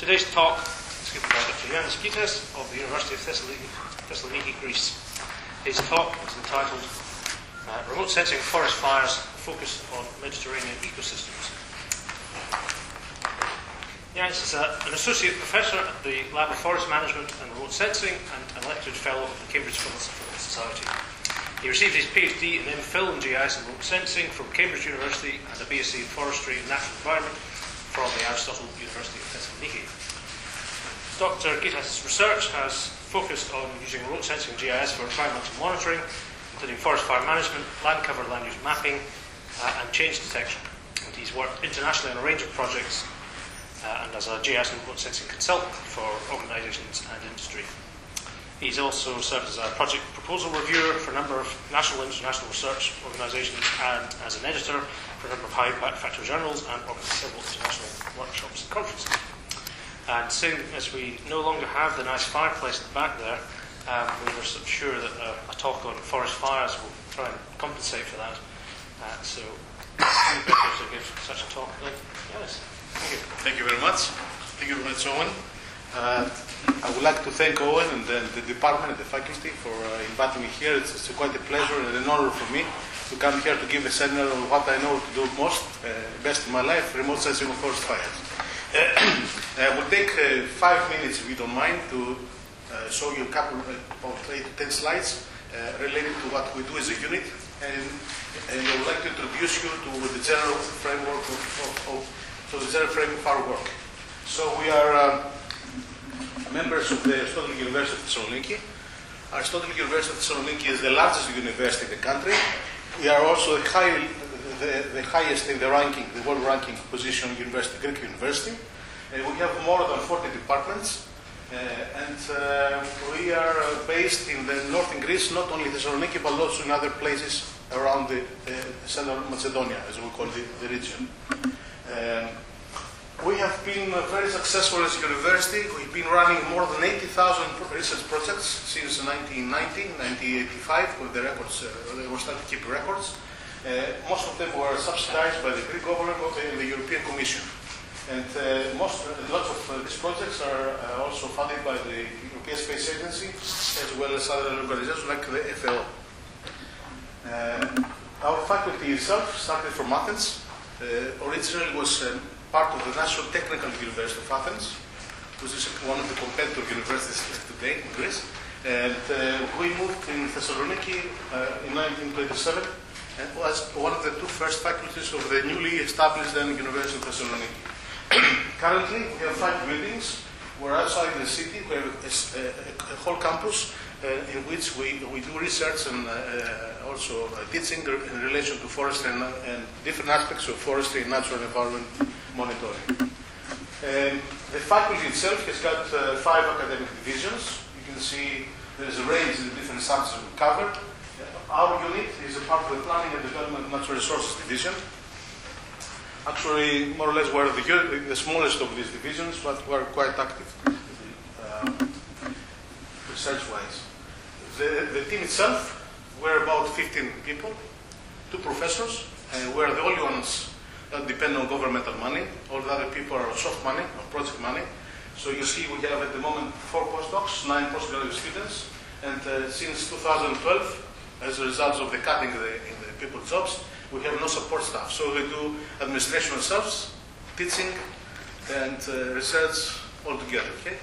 Today's talk is given by Dr. Ioannis Gitas of the University of Thessaloniki, Greece. His talk is entitled Remote Sensing Forest Fires Focused on Mediterranean Ecosystems. Ioannis is an associate professor at the Lab of Forest Management and Remote Sensing and an elected fellow of the Cambridge Philosophical Society. He received his PhD in MPhil in GIS and Remote Sensing from Cambridge University and a BSc in Forestry and Natural Environment from the Aristotle University of Thessaloniki. Dr. Gitas' research has focused on using remote sensing GIS for environmental monitoring, including forest fire management, land cover, land use mapping, and change detection. And he's worked internationally on a range of projects and as a GIS and remote sensing consultant for organisations and industry. He's also served as a project proposal reviewer for a number of national and international research organisations and as an editor for a number of high impact factor journals and organised several international workshops and conferences. And seeing as we no longer have the nice fireplace at the back there, we were sure that a talk on forest fires will try and compensate for that. So, who better to give such a talk than Ioannis? Thank you. Thank you very much. Thank you very much, Owen. I would like to thank Owen and the department and the faculty for inviting me here. It's quite a pleasure and an honor for me to come here to give a seminar on what I know to do best in my life, remote sensing of forest fires. We'll take 5 minutes, if you don't mind, to show you a couple of 8 to 10 slides related to what we do as a unit, and I would like to introduce you to the general framework of our work. So we are members of the Aristotle University of Thessaloniki. Aristotle University of Thessaloniki is the largest university in the country. We are also the highest in the ranking, the world ranking position university, Greek university. We have more than 40 departments, and we are based in the northern Greece, not only Thessaloniki, but also in other places around the Central Macedonia, as we call the region. We have been very successful as a university. We've been running more than 80,000 research projects since 1990, 1985, when the records, they were starting to keep records. Most of them were subsidized by the Greek government and the European Commission. And lots of these projects are also funded by the European Space Agency, as well as other organizations like the FAO. Our faculty itself started from Athens. Originally was part of the National Technical University of Athens, which is one of the competitive universities today in Greece. And we moved in Thessaloniki in 1927 and was one of the 2 first faculties of the newly established then University of Thessaloniki. Currently, we have 5 buildings. We're outside the city. We have a whole campus in which we do research and also teaching in relation to forestry and different aspects of forestry and natural environment monitoring. The faculty itself has got 5 academic divisions. You can see there's a range of the different subjects we cover. Our unit is a part of the Planning and Development of Natural Resources Division. Actually, more or less, we're the smallest of these divisions, but we're quite active research-wise. The team itself, we're about 15 people, 2 professors, and we're the only ones that depend on governmental money. All the other people are on soft money, on project money. So you see we have at the moment 4 postdocs, 9 postgraduate students, and since 2012, as a result of the cutting in the people's jobs, we have no support staff. So we do administration ourselves, teaching, and research all together. Okay?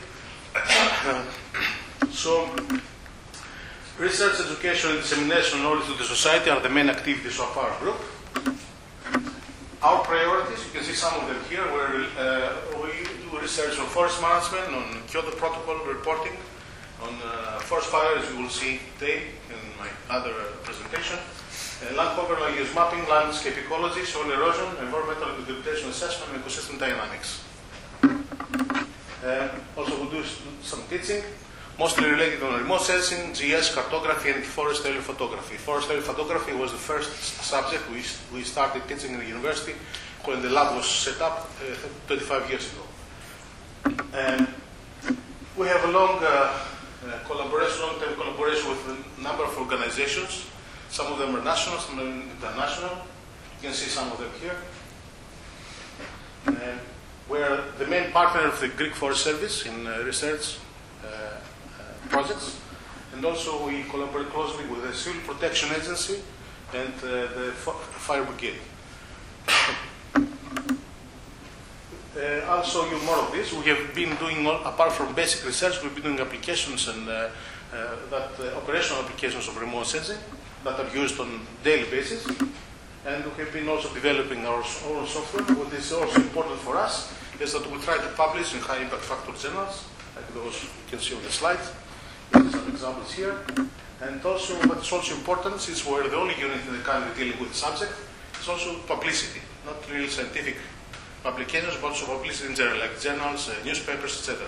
So research, education, and dissemination of knowledge to the society are the main activities of our group. Our priorities, you can see some of them here, where we do research on forest management, on Kyoto Protocol reporting, on forest fires, you will see today in my other presentation, land cover, land use mapping, landscape ecology, soil erosion, environmental degradation assessment, and ecosystem dynamics. Also we do some teaching, mostly related on remote sensing, GIS, cartography, and forest aerial photography. Forest aerial photography was the first subject we started teaching in the university when the lab was set up 25 years ago. We have a long-term collaboration with a number of organizations. Some of them are national, some of them international. You can see some of them here. Where the main main partner of the Greek Forest Service in research projects, and also we collaborate closely with the Civil Protection Agency and the Fire Brigade. I'll show you more of this. We have been doing, apart from basic research, we've been doing applications and operational applications of remote sensing that are used on a daily basis. And we have been also developing our own software. What is also important for us is that we try to publish in high impact factor journals, like those you can see on the slide. Here's some examples here. And also, what is also important, since we're the only unit in the country dealing with the subject, is also publicity, not really scientific publications, but also publicity in general, like journals, newspapers, etc.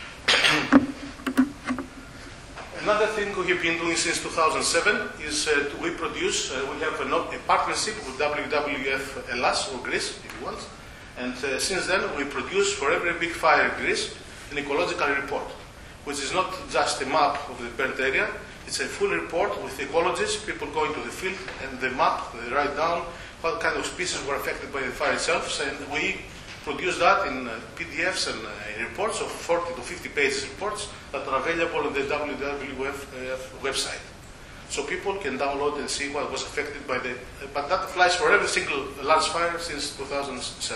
Another thing we have been doing since 2007 is we have a partnership with WWF Hellas, or Greece, if you want. And since then, we produce for every big fire in Greece an ecological report, which is not just a map of the burnt area, it's a full report with ecologists, people going to the field, and the map, they write down what kind of species were affected by the fire itself. And we produce that in PDFs and reports of 40 to 50 pages reports that are available on the WWF website. So people can download and see what was affected by the... but that applies for every single large fire since 2007.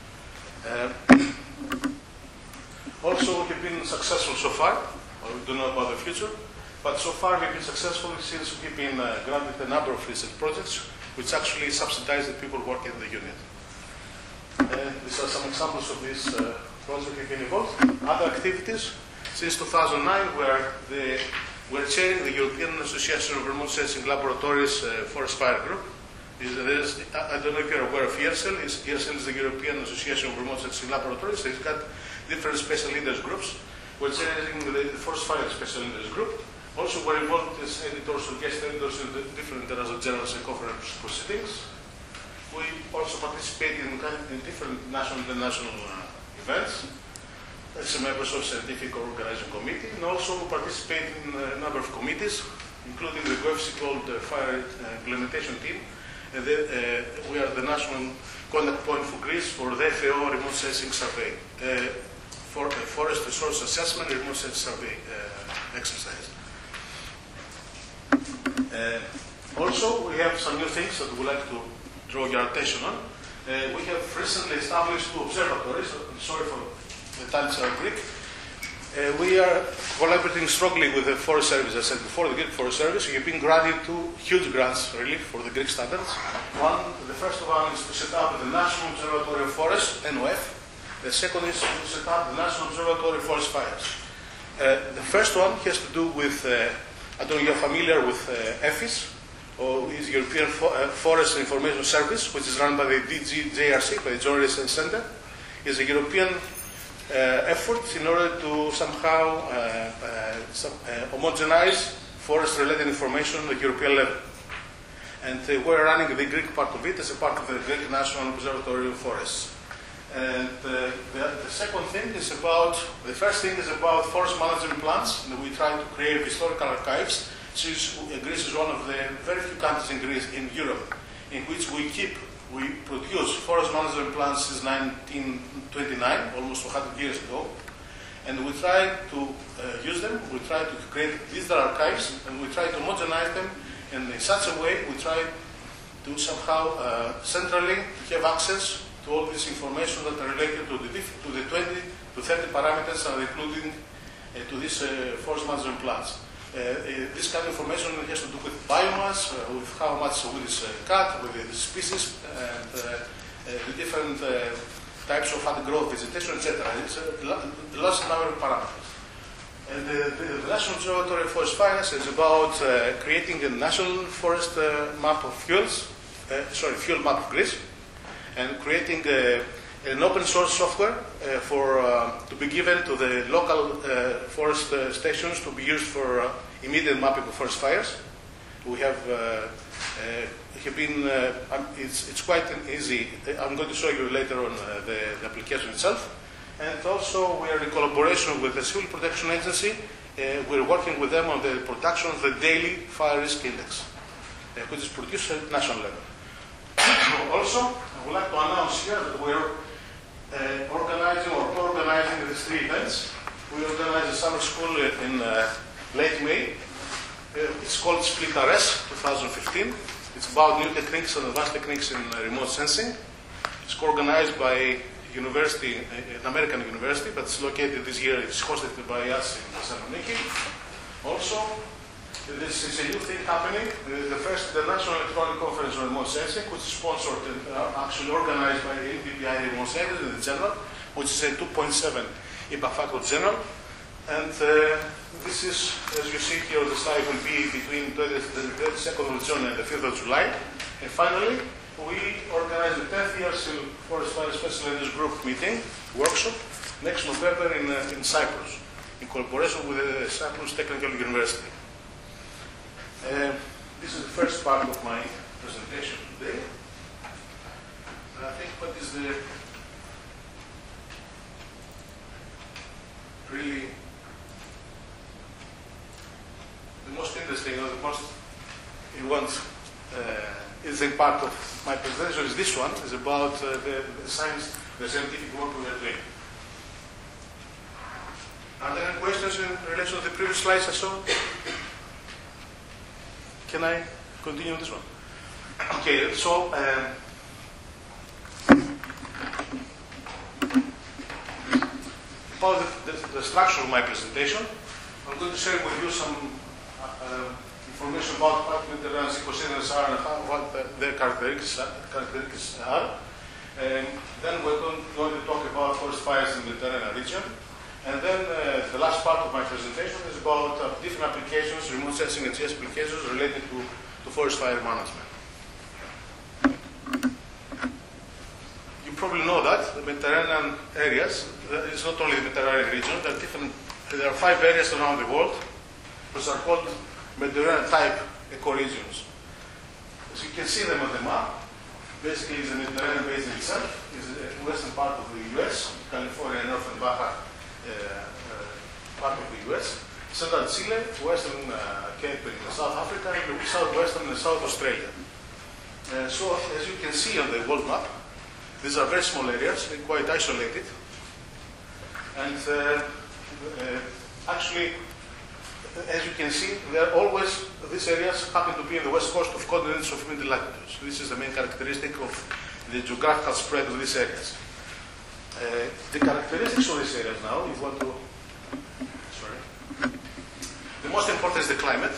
Also, we've been successful so far. We don't know about the future. But so far, we've been successful since we've been granted a number of research projects which actually subsidize the people working in the unit. These are some examples of this project we've been involved. Other activities, since 2009, we're chairing the European Association of Remote Sensing Laboratories Forest Fire Group. I don't know if you're aware of ERSEL. ERSEL is the European Association of Remote Sensing Laboratories. It's got different special leaders groups. We're chairing the Forest Fire Special Leaders Group. Also, we're involved as editors or guest editors in the different international journals and conference proceedings. We also participate in different national and international events as members of scientific or organizing committee, and also participate in a number of committees, including the GOEFC called Fire Implementation Team. And we are the national contact point for Greece for the FAO Remote Sensing Survey, for Forest Resource Assessment Remote Sensing Survey exercise. Also, we have some new things that we'd like to draw your attention on. We have recently established 2 observatories. I'm sorry for the titles are Greek. We are collaborating strongly with the Forest Service, as I said before, the Greek Forest Service. We have been granted 2 huge grants, really, for the Greek standards. The first one is to set up the National Observatory of Forests, NOF. The second is to set up the National Observatory of Forest Fires. The first one has to do with, I don't know if you're familiar with EFIS, or is European Forest Information Service, which is run by the DGJRC, by the Joint Research Center. Is a European effort in order to somehow homogenize forest-related information at the European level. And we're running the Greek part of it as a part of the Greek National Observatory of Forests. And the second thing is about, the first thing is about forest management plans, and we try to create historical archives, since Greece is one of the very few countries in Europe in which we produce forest management plans since 1929, almost 100 years ago, and we try to use them, we try to create digital archives, and we try to homogenize them, and in such a way we try to somehow centrally have access to all this information that are related to the 20 to 30 parameters that are including to these forest management plans. This kind of information has to do with biomass, with how much wood is cut, with the species, and the different types of undergrowth vegetation, etc. It's a large number of parameters. And the National Observatory of Forest Fires is about creating a national forest map of fuel map of Greece, and creating an open source software to be given to the local forest stations to be used for immediate mapping of forest fires. We have it's quite easy. I'm going to show you later on the application itself. And also we are in collaboration with the Civil Protection Agency. We're working with them on the production of the daily fire risk index, which is produced at national level. Also, I would like to announce here that we're organizing or co-organizing these three events. We organized a summer school in late May. It's called Split RS 2015. It's about new techniques and advanced techniques in remote sensing. It's organized by university, an American university, but it's located this year, it's hosted by us in Thessaloniki. Also, this is a new thing happening, the first International Electronic Conference on Remote Sensing, which is sponsored and actually organized by the NPPI Remote Sensing in the journal, which is a 2.7 impact factor journal. And this is, as you see here on the slide, will be between the 2nd of June and the 5th of July. And finally, we organize the 10th year Forest Fire Special Areas Group meeting, workshop, next November in Cyprus, in collaboration with the Cyprus Technical University. This is the first part of my presentation today. And I think what is the really the most interesting or the most interesting part of my presentation is this one. Is about the science, the scientific work we are doing. Are there any questions in relation to the previous slides I saw? Can I continue on this one? Okay, so about the structure of my presentation, I'm going to share with you some information about what Mediterranean ecosystems are and what their characteristics are. And then we're going to talk about forest fires in the Mediterranean region. And then the last part of my presentation is about different applications, remote sensing and GIS applications related to forest fire management. You probably know that the Mediterranean areas, it's not only the Mediterranean region, there are 5 areas around the world which are called Mediterranean type ecoregions. As you can see them on the map, basically it's the Mediterranean basin itself, is the western part of the US, California, North and Baja part of the US, central Chile, western Cape in South Africa, and southwestern and South Australia. So as you can see on the world map, these are very small areas, they're quite isolated. And actually, as you can see, these areas happen to be in the west coast of continents of middle latitudes. This is the main characteristic of the geographical spread of these areas. The characteristics of these areas now, if you want to, the most important is the climate.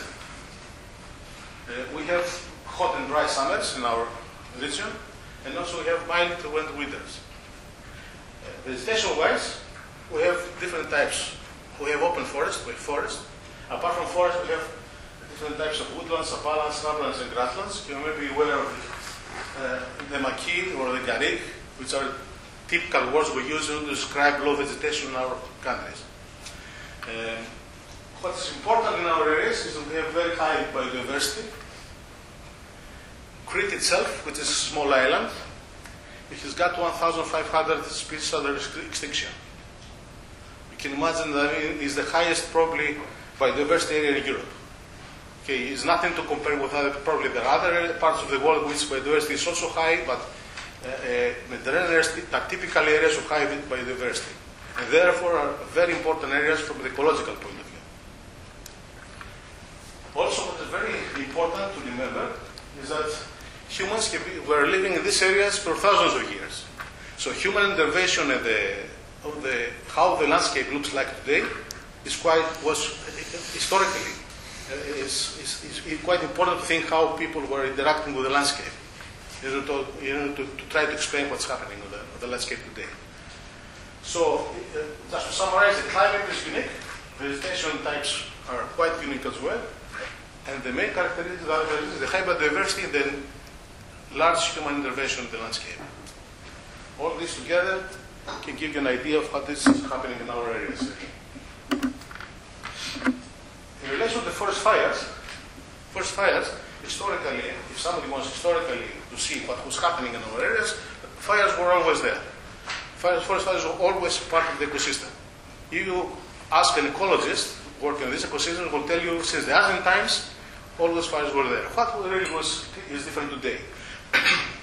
We have hot and dry summers in our region, and also we have mild winters. Vegetation-wise, we have different types. We have open forest, Apart from forest, we have different types of woodlands, uplands, shrublands, and grasslands. You may be aware of the maquis or the garrigue, which are typical words we use to describe low vegetation in our countries. What's important in our areas is that we have very high biodiversity. Crete itself, which is a small island, it has got 1,500 species under extinction. You can imagine that it's the highest probably biodiversity area in Europe. Okay, it's nothing to compare with probably there are other parts of the world which biodiversity is also high, but Mediterranean areas are typical areas of high biodiversity, and therefore are very important areas from the ecological point of view. Also, what is very important to remember is that humans were living in these areas for thousands of years. So human intervention in how the landscape looks like today was historically quite important to think how people were interacting with the landscape. To try to explain what's happening on the landscape today. So, just to summarize, the climate is unique, vegetation types are quite unique as well, and the main characteristic is the high biodiversity and then large human intervention in the landscape. All this together can give you an idea of what is happening in our areas. In relation to the forest fires, historically, if somebody wants historically to see what was happening in our areas, fires were always there. Forest fires were always part of the ecosystem. If you ask an ecologist working in this ecosystem, will tell you since the ancient times, all those fires were there. What really is different today?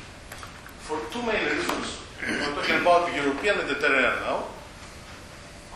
For two main reasons. We're talking about the European Mediterranean now.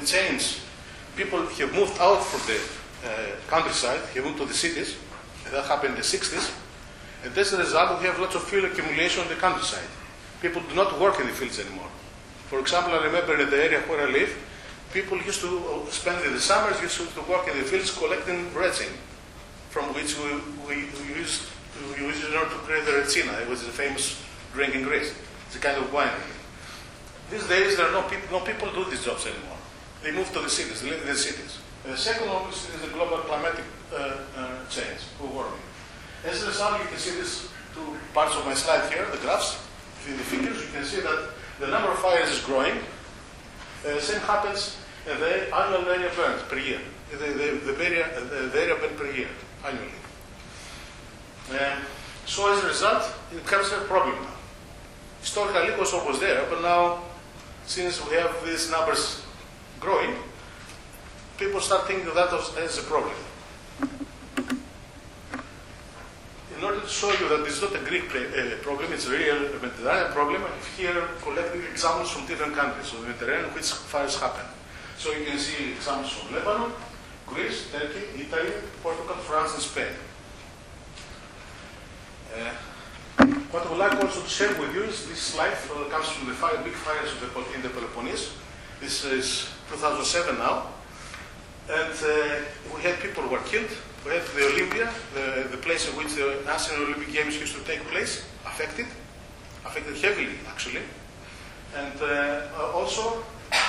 change. People have moved out from the countryside, have moved to the cities, and that happened in the 60s. And as a result, we have lots of fuel accumulation in the countryside. People do not work in the fields anymore. For example, I remember in the area where I live, people used to spend the summers used to work in the fields collecting resin, from which we use in order to create the retsina. It was a famous drink in Greece. It's a kind of wine. These days, there are no people do these jobs anymore. They move to the cities, they live in the cities. The second one is the global climatic change, global warming. As a result, you can see these two parts of my slide here, the graphs. In the figures, you can see that the number of fires is growing. The same happens in the annual area burned per year. The area burned per year, annually. So as a result, it becomes a problem now. Historically, it was always there, but now, since we have these numbers growing, people start thinking of that as a problem. In order to show you that this is not a Greek problem, it's a real Mediterranean problem, I have here collected examples from different countries of the Mediterranean which fires happen. So you can see examples from Lebanon, Greece, Turkey, Italy, Portugal, France, and Spain. What I would like also to share with you is this slide that comes from the big fires in the Peloponnese. This is 2007 now. And we had people who were killed. We had the Olympia, the place in which the National Olympic Games used to take place, affected heavily actually. And also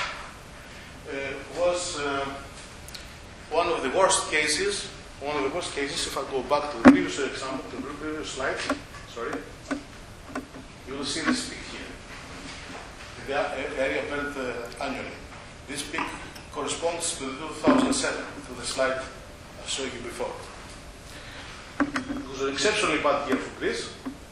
was one of the worst cases, if I go back to the previous example, the previous slide, sorry, you will see this peak here. The area burned annually. This peak corresponds to 2007, to the slide I showed you before. It was an exceptionally bad year for Greece.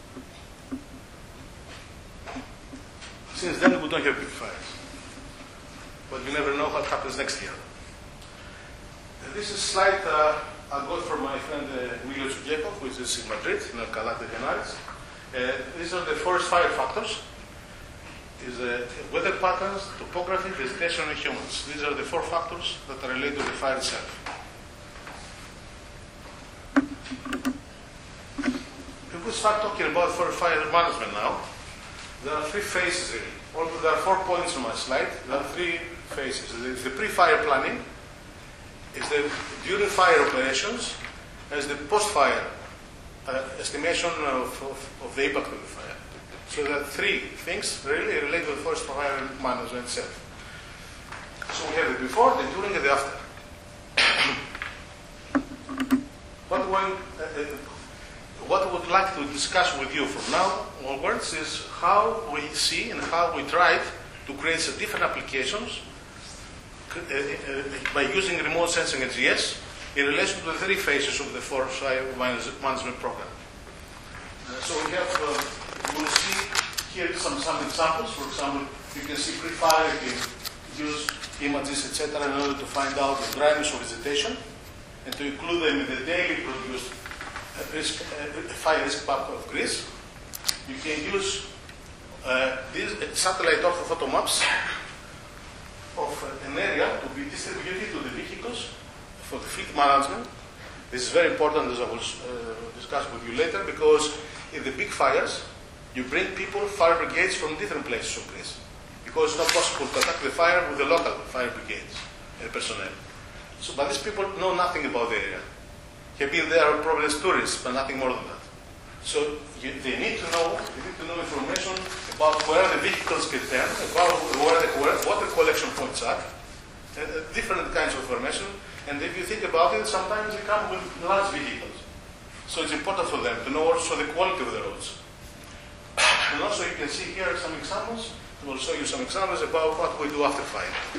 Since then, we don't have big fires. But you never know what happens next year. And this is a slide I got from my friend Emilio Tsoukiekov, which is in Madrid, in Alcalá de Henares. These are the forest fire factors. Is weather patterns, topography, vegetation, and humans. These are the 4 factors that are related to the fire itself. If we start talking about fire management now, there are 3 phases really. Although there are 4 points on my slide, there are 3 phases. There's the pre-fire planning, is the during fire operations, as the post-fire estimation of the impact of the fire. So there are 3 things really related to the forest fire management itself. So we have the before, the during, and the after. What I would like to discuss with you from now onwards is how we see and how we try to create some different applications by using remote sensing and GS in relation to the 3 phases of the forest fire management program. So we have, you will see here some examples. For example, you can see pre-fire, you can use images, etc., in order to find out the dryness of vegetation and to include them in the daily produced fire risk map of Greece. You can use these satellite orthophoto maps of an area to be distributed to the vehicles for the fleet management. This is very important, as I will discuss with you later, because in the big fires, you bring people, fire brigades from different places of Greece, because it's not possible to attack the fire with the local fire brigades and personnel. So, but these people know nothing about the area. Have been there probably as tourists, but nothing more than that. So they need to know information about where the vehicles get there, about where the water collection points are, different kinds of information. And if you think about it, sometimes they come with large vehicles. So it's important for them to know also the quality of the roads. And also you can see here some examples. I will show you some examples about what we do after fire.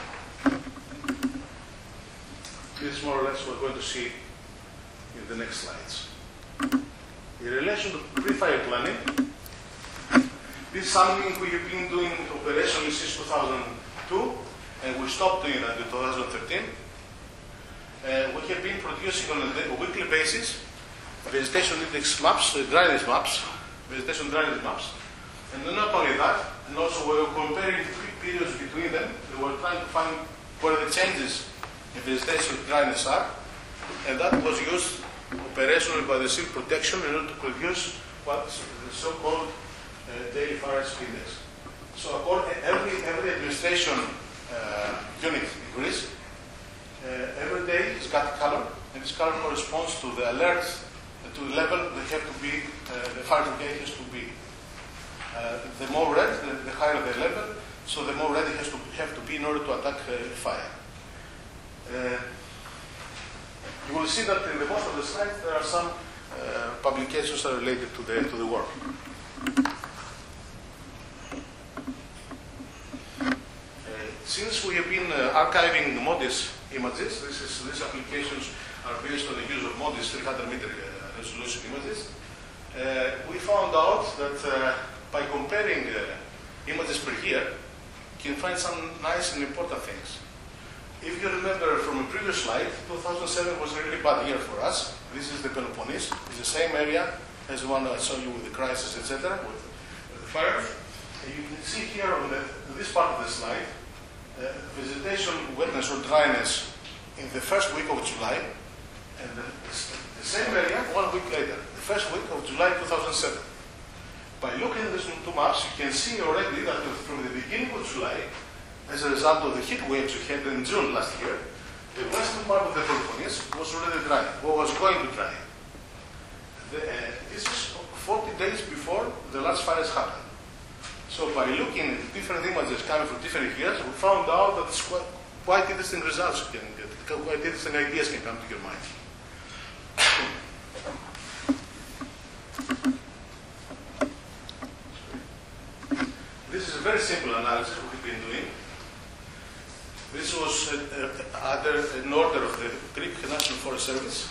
This is more or less what we're going to see in the next slides. In relation to pre-fire planning, this is something we have been doing operationally since 2002, and we stopped doing that in 2013. We have been producing on a weekly basis vegetation index maps, dryness maps, vegetation dryness maps, and not only that, and also we were comparing periods between them. We were trying to find where the changes in vegetation dryness are, and that was used operationally by the seal protection in order to produce what's the so-called daily fire risk index. So every administration unit in Greece, every day has got a color, and this color corresponds to the alert, to the level they have to be, the fire brigade has to be. The more red, the higher the level, so the more red it has to have to be in order to attack fire. You will see that in the most of the slides there are some publications that are related to the work. Since we have been archiving MODIS images, these applications are based on the use of MODIS 300-meter resolution images, we found out that by comparing images per year, you can find some nice and important things. If you remember from a previous slide, 2007 was a really bad year for us. This is the Peloponnese. It's the same area as the one I showed you with the crisis, etc., with the fire. And you can see here on this part of the slide, vegetation wetness or dryness in the first week of July, and the same area 1 week later, the first week of July 2007. By looking at these two maps, you can see already that from the beginning of July, as a result of the heat waves we had in June last year, the western part of the Peloponnese was already dry, or was going to dry. This is 40 days before the last fires happened. So by looking at different images coming from different years, we found out that it's quite interesting results you can get, quite interesting ideas can come to your mind. This is a very simple analysis we've been doing. This was an order of the Greek National Forest Service.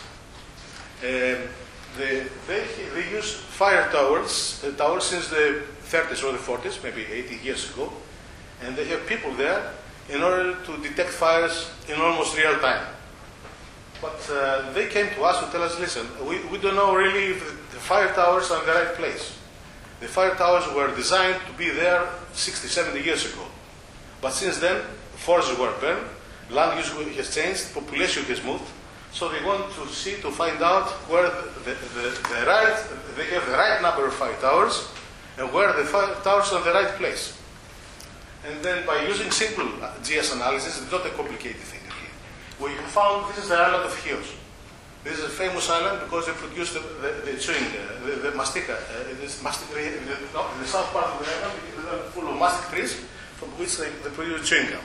They used fire towers since the 30s or the 40s, maybe 80 years ago, and they have people there in order to detect fires in almost real time. But they came to us to tell us, listen, we don't know really if the fire towers are in the right place. The fire towers were designed to be there 60, 70 years ago. But since then, forests were burned, land use has changed, population has moved, so they want to find out where they have the right number of fire towers and where the fire towers are in the right place. And then by using simple GS analysis, it's not a complicated thing again. We found this is the island of Chios. This is a famous island because they produce the chewing, the mastica. The south part of the island is full of mastic trees from which they produce chewing gum.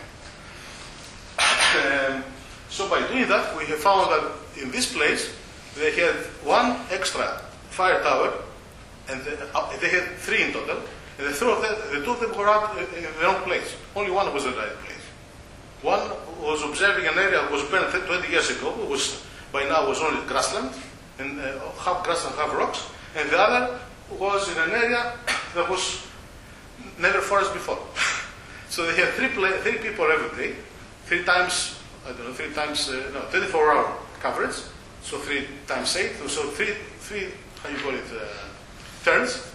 So by doing that, we have found that in this place, they had one extra fire tower, and they had 3 in total, and the 2 of them were out in the wrong place. Only one was in the right place. One was observing an area that was burned 20 years ago, by now was only grassland, and half grassland, half rocks, and the other was in an area that was never forest before. So they had 3 people every day, 3 times, 24-hour coverage, so 3 times 8, so 3 how you call it, turns.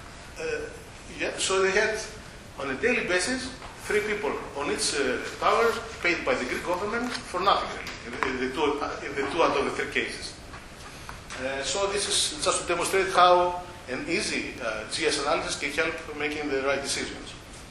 So they had, on a daily basis, 3 people on each tower paid by the Greek government for nothing, really, in the 2 out of the 3 cases. So this is just to demonstrate how an easy GS analysis can help making the right decisions.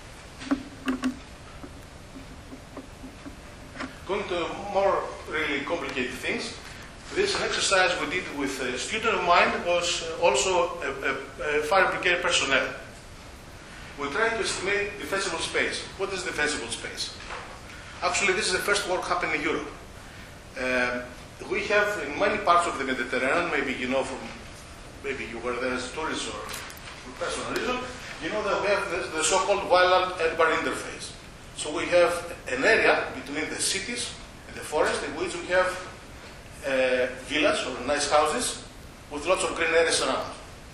Going to more really complicated things, this is an exercise we did with a student of mine who was also a fire brigade personnel. We tried to estimate defensible space. What is defensible space? Actually, this is the first work happening in Europe. We have in many parts of the Mediterranean, maybe you know from, maybe you were there as tourists or for personal reason, you know that we have the so-called wildland-urban interface. So we have an area between the cities and the forest in which we have villas or nice houses with lots of green areas around.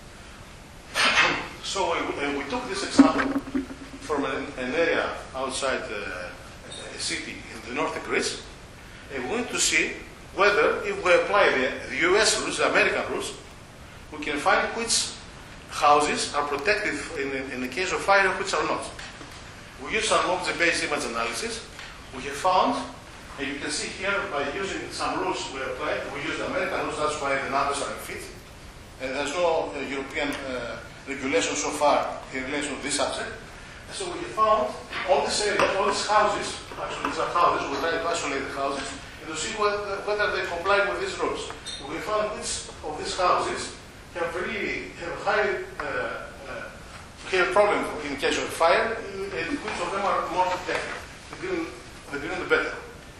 So we took this example from an area outside a city in the north of Greece, and we want to see whether, if we apply the US rules, the American rules, we can find which houses are protected in the case of fire and which are not. We use some object-based image analysis. We have found And you can see here, by using some rules we applied, we use the American rules, that's why the numbers are fit. There's no European regulation so far in relation to this subject. And so we found all these areas, all these houses, actually these are houses, we tried to isolate the houses, and to see whether they comply with these rules. We found which of these houses have high problem in case of fire, and which of them are more protected. The greener the better.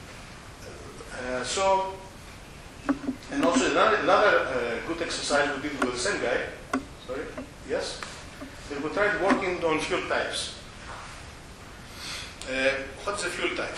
And also another good exercise we did with the same guy, sorry, yes, and we tried working on fuel types. What's a fuel type?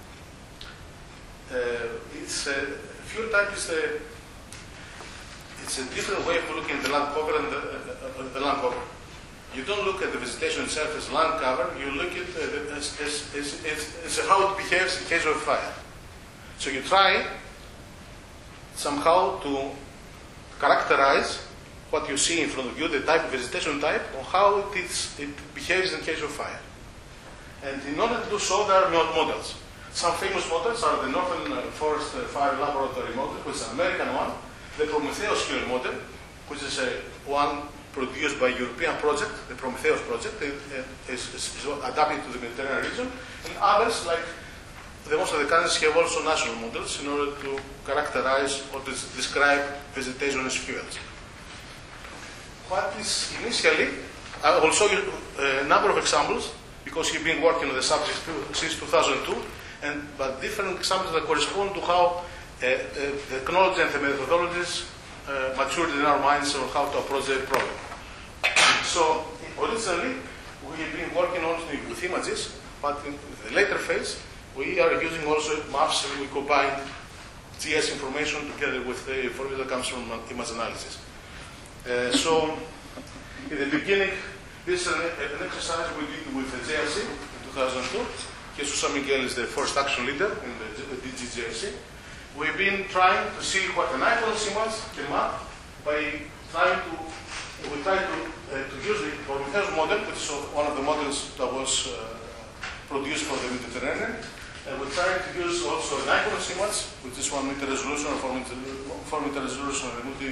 Fuel type is it's a different way of looking at the land cover and the land cover. You don't look at the vegetation itself as land cover, you look at it as how it behaves in case of a fire. So you try somehow to characterize what you see in front of you, the type of vegetation type, or how it behaves in case of fire. And in order to do so, there are models. Some famous models are the Northern Forest Fire Laboratory model, which is an American one, the Prometheus fuel model, which is one produced by European project, the Prometheus project, is adapted to the Mediterranean region, and others, like the most of the countries, have also national models in order to characterize or to describe vegetation as fuels. What is initially, I will show you a number of examples, because we've been working on the subject since 2002, but different examples that correspond to how the technology and the methodologies matured in our minds on how to approach the problem. So originally, we have been working only with images, but in the later phase, we are using also maps, and we combine GS information together with the information that comes from image analysis. So in the beginning, this is an exercise we did with the JRC in 2002. Jesus San Miguel is the first action leader in the DGJRC. We've been trying to see what an icons image can map by trying to use the Prometheus model, which is one of the models that was produced for the Mediterranean. And we're trying to use also an icons image, which is 1 meter resolution or 4 meter resolution in multi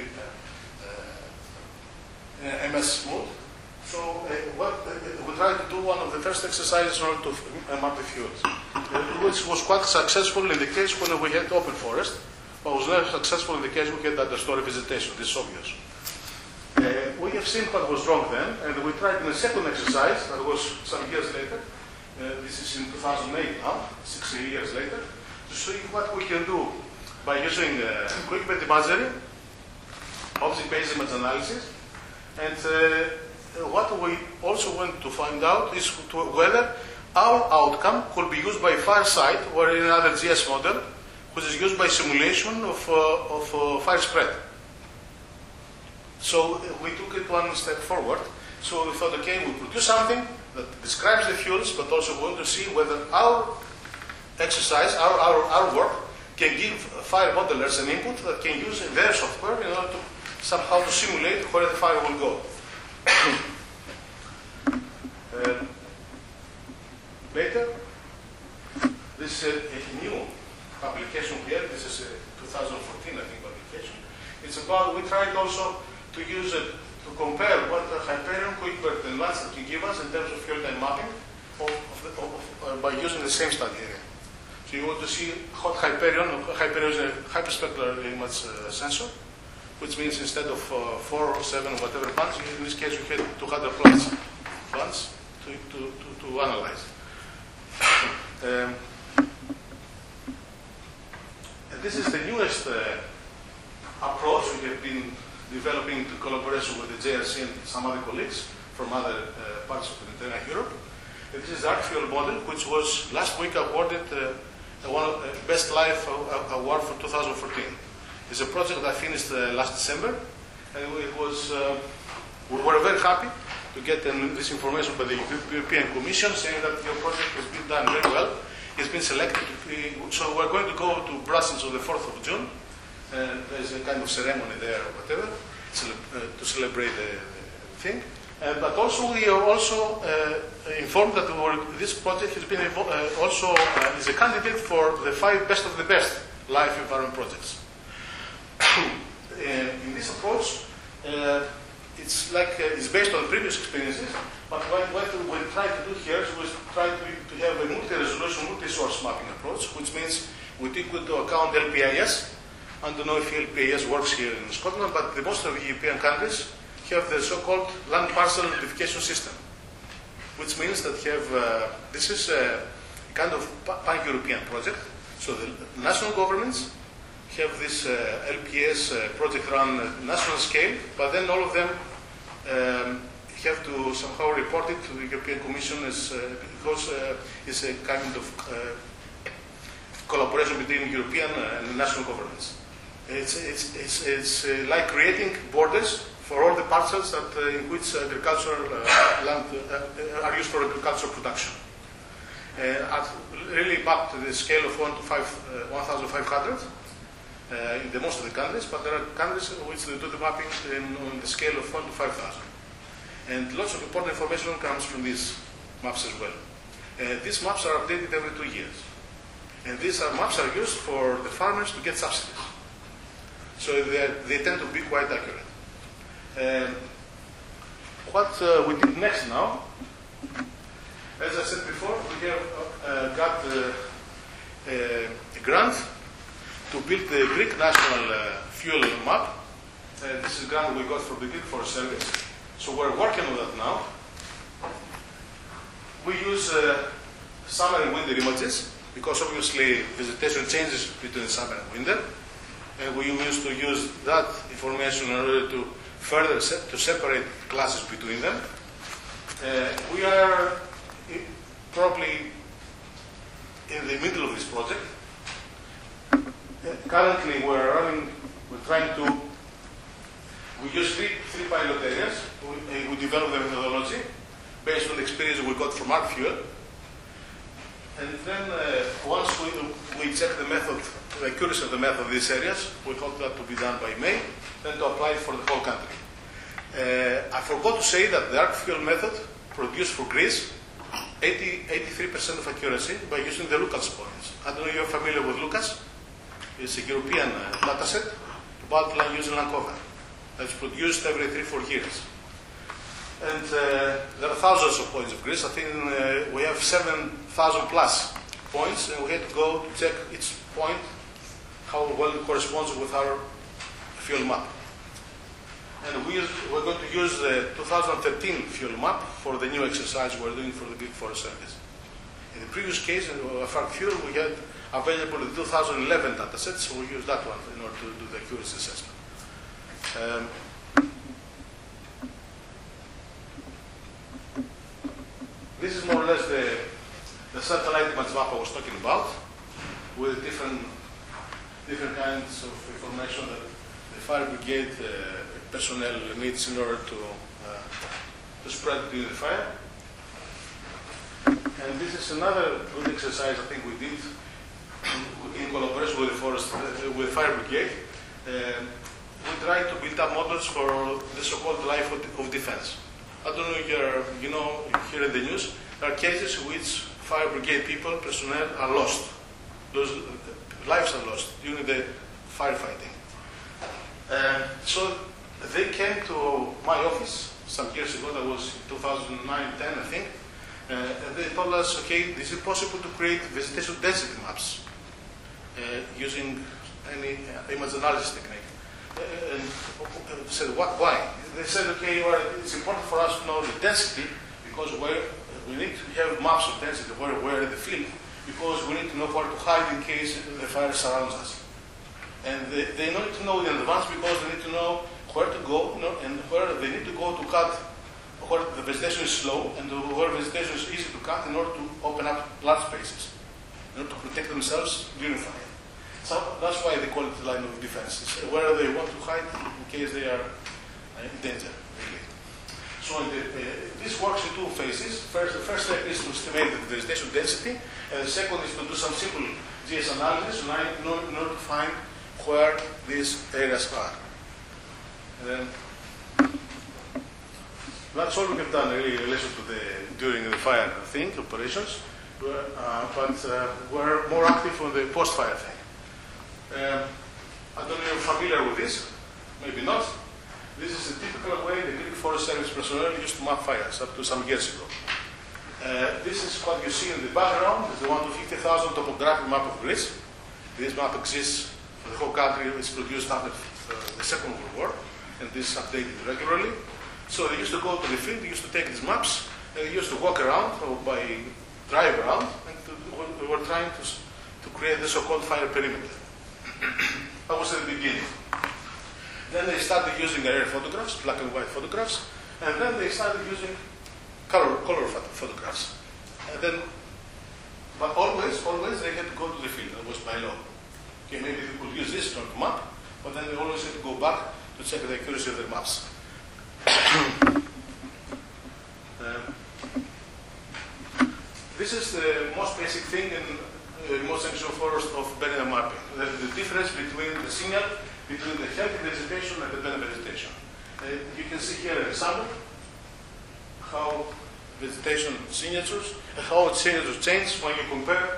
MS mode. So we tried to do one of the first exercises in order to map the fuels, which was quite successful in the case when we had open forest, but was not successful in the case we had understory vegetation. This is obvious. We have seen what was wrong then, and we tried in a second exercise that was some years later. This is in 2008 now, 6 years later, to see what we can do by using quick bed imagery, object-based image analysis, and what we also want to find out is whether our outcome could be used by fire site or in another GS model, which is used by simulation of fire spread. So we took it one step forward. So we thought, okay, we produce something that describes the fuels, but also want to see whether our exercise, our work, can give fire modelers an input that can use their software in order to somehow to simulate where the fire will go. Later, this is a new application here. This is a 2014, I think, application. It's about, we tried also to use it to compare what the Hyperion, QuickBird, and Landsat can give us in terms of fuel time mapping by using the same study area. So you want to see what Hyperion is a hyperspectral image sensor, which means instead of 4 or 7 or whatever bands, in this case we had 200 plus bands to analyze. And this is the newest approach we have been developing in collaboration with the JRC and some other colleagues from other parts of the Mediterranean Europe. And this is the ArcFuel model, which was last week awarded one of the Best Life Award for 2014. It's a project that I finished last December, and it was, we were very happy to get this information by the European Commission saying that your project has been done very well. It's been selected. So we're going to go to Brussels on the 4th of June. There's a kind of ceremony there or whatever to celebrate the thing. But also we are also informed that this project has been also is a candidate for the 5 best of the best life environment projects. In this approach, it's based on previous experiences, but what we try to do here is we try to have a multi-resolution, multi-source mapping approach, which means we take into account LPIS. I don't know if LPIS works here in Scotland, but most of the European countries have the so-called land parcel identification system, which means that this is a kind of pan-European project. So the national governments have this LPS project run at national scale, but then all of them have to somehow report it to the European Commission because it's a kind of collaboration between European and national governments. It's like creating borders for all the parcels in which agricultural land are used for agricultural production. Really mapped to the scale of 1 to 1,500 in most of the countries, but there are countries in which they do the mapping on the scale of 1 to 5,000. And lots of important information comes from these maps as well. These maps are updated every 2 years. And these maps are used for the farmers to get subsidies. So they tend to be quite accurate. What we did next now, as I said before, we have got a grant to build the Greek national fuel map. This is a grant we got from the Greek Forest Service. So we're working on that now. We use summer and winter images because obviously vegetation changes between summer and winter. And we used to use that information in order to further to separate classes between them. We are probably in the middle of this project. Currently, we use three pilot areas. We develop the methodology based on the experience we got from ArcFuel. And then once we check the accuracy of the method of these areas, we hope that to be done by May, then to apply it for the whole country. I forgot to say that the ArcFuel method produced for Greece 83% of accuracy by using the Lucas points. I don't know if you're familiar with Lucas. It's a European dataset about land use and land cover that's produced every 3-4 years. And there are thousands of points of Greece. I think we have 7,000 plus points, and we had to go to check each point how well it corresponds with our fuel map. And we're going to use the 2013 fuel map for the new exercise we're doing for the Greek Forest Service. In the previous case, of ArcFuel, we had available the 2011 dataset, so we used that one in order to do the accuracy assessment. This is more or less the satellite image map I was talking about, with different kinds of information that the fire brigade personnel needs in order to spread to the fire. And this is another good exercise I think we did in collaboration with the fire brigade. We tried to build up models for the so-called life of defense. I don't know if you know, here in the news, there are cases in which fire brigade people, personnel, are lost. Those lives are lost during the firefighting. So they came to my office some years ago, that was 2009-10, I think, and they told us, okay, is it possible to create vegetation density maps using any image analysis technique? And said, why? They said, okay, well, it's important for us to know the density because we need to have maps of density where in the field, because we need to know where to hide in case the fire surrounds us. And they need to know in advance because they need to know where to go, and where they need to go to cut where the vegetation is slow and where vegetation is easy to cut in order to open up large spaces, in order to protect themselves during fire. So that's why they call it the line of defense. It's where they want to hide in case they are in danger, really. So this works in two phases. The first step is to estimate the vegetation density, and the second is to do some simple GS analysis in order to find where these areas are. That's all we have done really in relation to during the fire thing, operations, but we're more active on the post-fire thing. I don't know if you're familiar with this, maybe not. This is a typical way the Greek Forest Service personnel used to map fires up to some years ago. This is what you see in the background. It's the 1:50,000 topographic map of Greece. This map exists for the whole country. It's produced after the Second World War, and this is updated regularly. So they used to go to the field, they used to take these maps, and they used to walk around or drive around, and they were trying to create the so-called fire perimeter. That was at the beginning. Then they started using aerial photographs, black and white photographs, and then they started using color photographs. And then, but always they had to go to the field. That was by law. Okay, maybe they could use this to map, but then they always had to go back to check the accuracy of their maps. This is the most basic thing in remote section forest of Berina mapping. The difference between the signal between the healthy vegetation and the barren vegetation. You can see here an example how vegetation signatures, how signatures change when you compare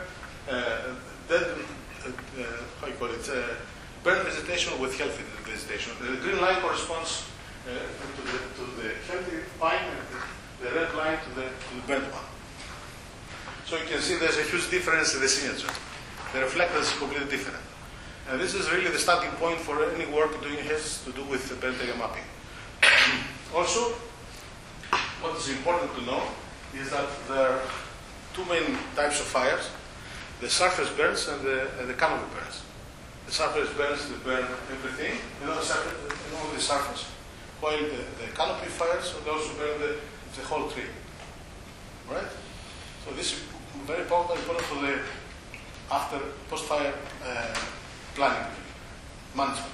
barren vegetation with healthy vegetation. The green line corresponds to the healthy pine, and the red line to the burnt one. So you can see there's a huge difference in the signature. The reflector is completely different. And this is really the starting point for any work doing has to do with burnt area mapping. Also, what is important to know is that there are two main types of fires: the surface burns and the canopy burns. The surface burns, they burn everything, the surface. While the canopy fires, they also burn the whole tree. Right? So this is very important for the after post-fire planning, management.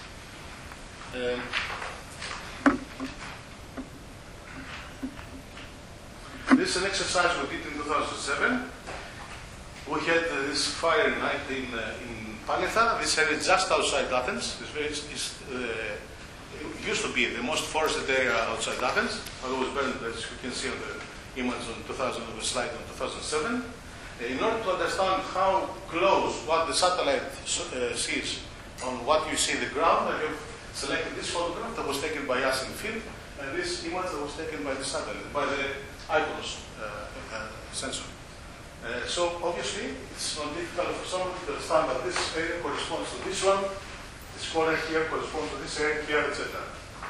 This is an exercise we did in 2007. We had this fire in Panetha. This area just outside Athens. It used to be the most forested area outside Athens, but it was burned, as you can see on the image on the slide on 2007. In order to understand how close what the satellite sees on what you see in the ground, I have selected this photograph that was taken by us in the field, and this image that was taken by the satellite, by the ICONOS sensor. So obviously, it's not difficult for someone to understand that this area corresponds to this one, this corner here corresponds to this area here, etc.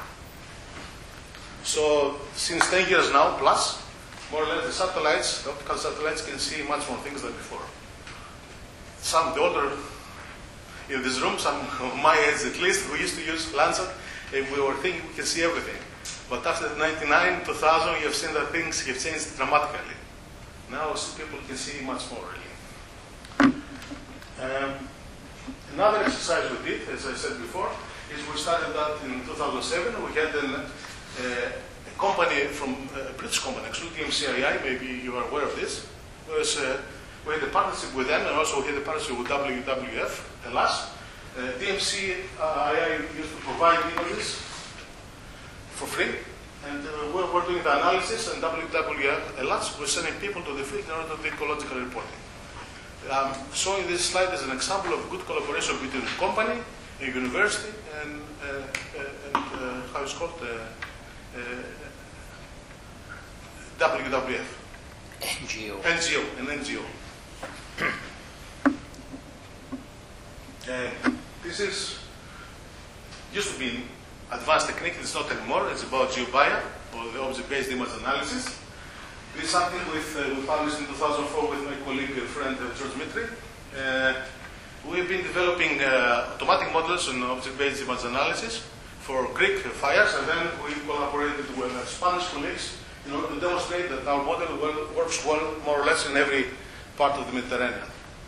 So since 10 years now, plus, more or less the satellites, the optical satellites can see much more things than before. The older in this room, some of my age at least, we used to use Landsat, and we were thinking we can see everything. But after 99, 2000, you have seen that things have changed dramatically. Now people can see much more, really. Another exercise we did, as I said before, is we started that in 2007. We had a company from a British company, actually DMCII, maybe you are aware of this. We had a partnership with them, and also we had a partnership with WWF, Hellas. DMCII used to provide images for free, and we're doing the analysis, and WWF, Hellas, we're sending people to the field in order to do ecological reporting. Showing this slide is an example of good collaboration between a company, a university, and how it's called, WWF. NGO. This used to be advanced technique. It's not anymore. It's about GeoBia, or the object-based image analysis. This is something we published in 2004 with my colleague and friend George Mitri. We've been developing automatic models and object-based image analysis for Greek fires, and then we collaborated with Spanish colleagues in order to demonstrate that our model works well, more or less, in every part of the Mediterranean.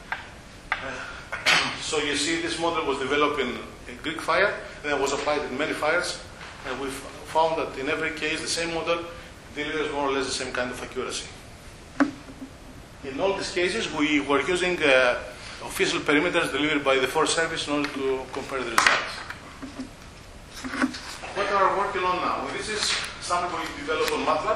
So you see, this model was developed in a Greek fire, and it was applied in many fires, and we found that in every case the same model delivers more or less the same kind of accuracy. In all these cases, we were using official perimeters delivered by the Forest Service in order to compare the results. What are we working on now? Well, this is Something we developed on MATLAB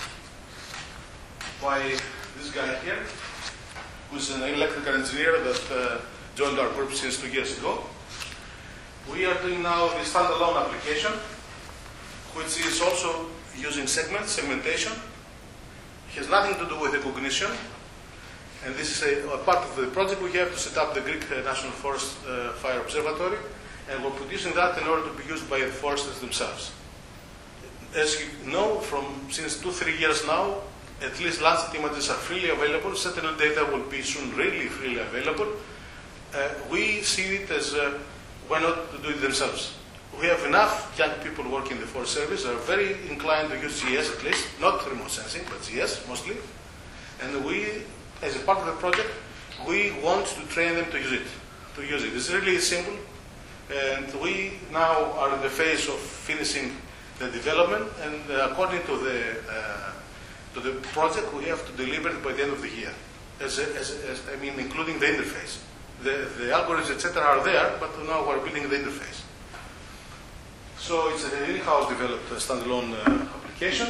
by this guy here, who's an electrical engineer that joined our group since 2 years ago. We are doing now the standalone application, which is also using segmentation. It has nothing to do with recognition. And this is a part of the project we have to set up the Greek National Forest Fire Observatory. And we're producing that in order to be used by the foresters themselves. As you know, since 2-3 years now, at least Landsat images are freely available. Sentinel data will be soon really freely available. We see it as why not to do it themselves. We have enough young people working in the Forest Service are very inclined to use GIS at least, not remote sensing, but GIS mostly. And we, as a part of the project, we want to train them to use it. It's really simple. And we now are in the phase of finishing the development, and according to the project, we have to deliver it by the end of the year. Including the interface. The algorithms, etc., are there, but now we're building the interface. So it's an in-house developed standalone application.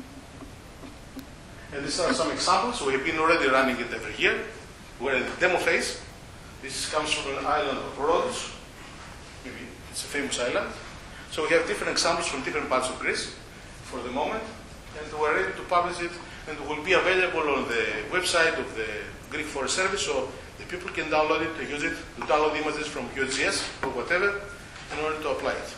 And these are some examples. We have been already running it every year. We're in the demo phase. This comes from an island of Rhodes. Maybe it's a famous island. So we have different examples from different parts of Greece for the moment. And we're ready to publish it. And it will be available on the website of the Greek Forest Service. So the people can download it, to use it, to download images from QGIS or whatever in order to apply it.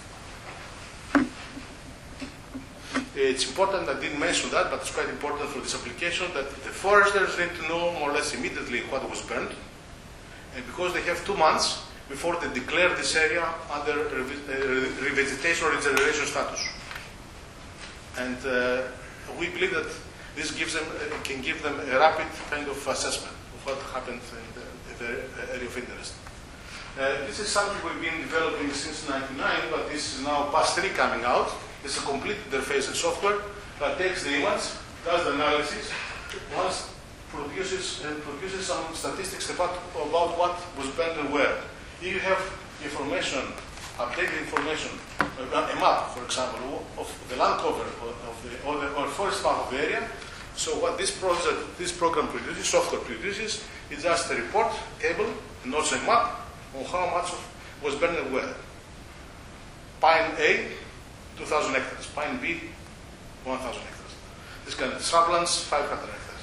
It's important, I didn't mention that, but it's quite important for this application that the foresters need to know more or less immediately what was burned. And because they have 2 months before they declare this area under revegetation or regeneration status. And we believe that this can give them a rapid kind of assessment of what happened in the area of interest. This is something we've been developing since '99, but this is now PAS 3 coming out. It's a complete interface and software that takes the image, does the analysis, once produces some statistics about what was burned and where. If you have information, updated information, a map, for example, of the land cover or forest part of the area. So what this program produces, software produces, is just a report table and also a map on how much was burned and where. Pine A, 2,000 hectares. Pine B, 1,000 hectares. This kind of shrublands, 500 hectares.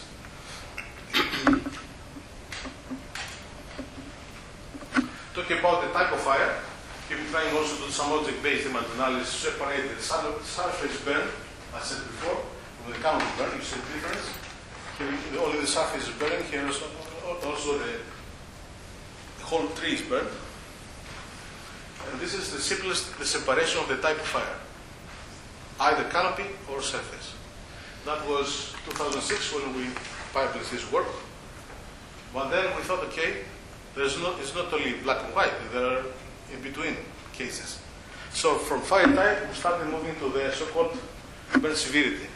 Talking about the type of fire, you've been trying also to do some object-based image analysis to separate the surface burn, as I said before, from the canopy burn. You see the difference. Here, only the surface is burning. Here also the whole tree is burned. And this is the simplest, the separation of the type of fire, either canopy or surface. That was 2006 when we published this work. But then we thought, okay, it's not only black and white, there are in between cases. So from fire type, we started moving to the so-called burn severity.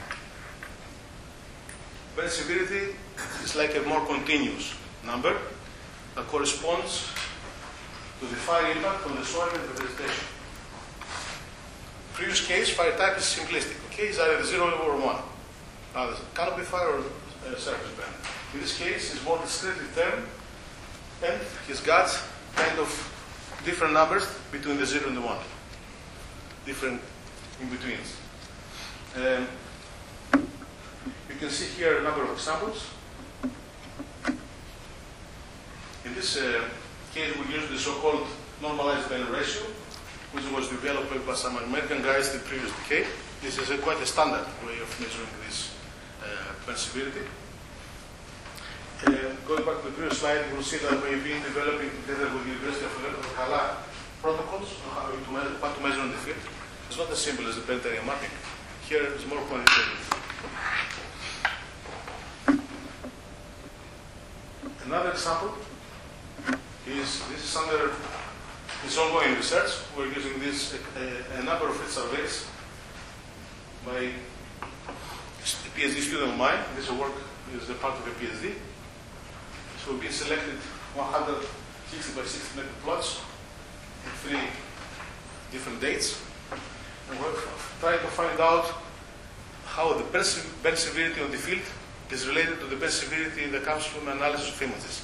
Burn severity is like a more continuous number that corresponds to the fire impact on the soil and the vegetation. Previous case, fire type is simplistic. Okay, it's either 0 or 1. Now, canopy fire or surface burn. In this case, it's more descriptive term, and he's got kind of different numbers between the 0 and the 1. Different in-betweens. You can see here a number of examples. In this case, we use the so-called normalized burn ratio, which was developed by some American guys in the previous decade. This is quite a standard way of measuring this burn severity. Going back to the previous slide, you will see that we've been developing together with the University of Alcalá protocols on how to measure in the field. It's not as simple as the burn area mapping. Here it's more quantitative. Another example is this is under this ongoing research. We're using this a number of surveys by a PhD student of mine. This work is a part of a PhD. So we've been selected 160 by 60 meter plots in 3 different dates. And we're trying to find out how the bend severity of the field is related to the bend severity that comes from analysis of images.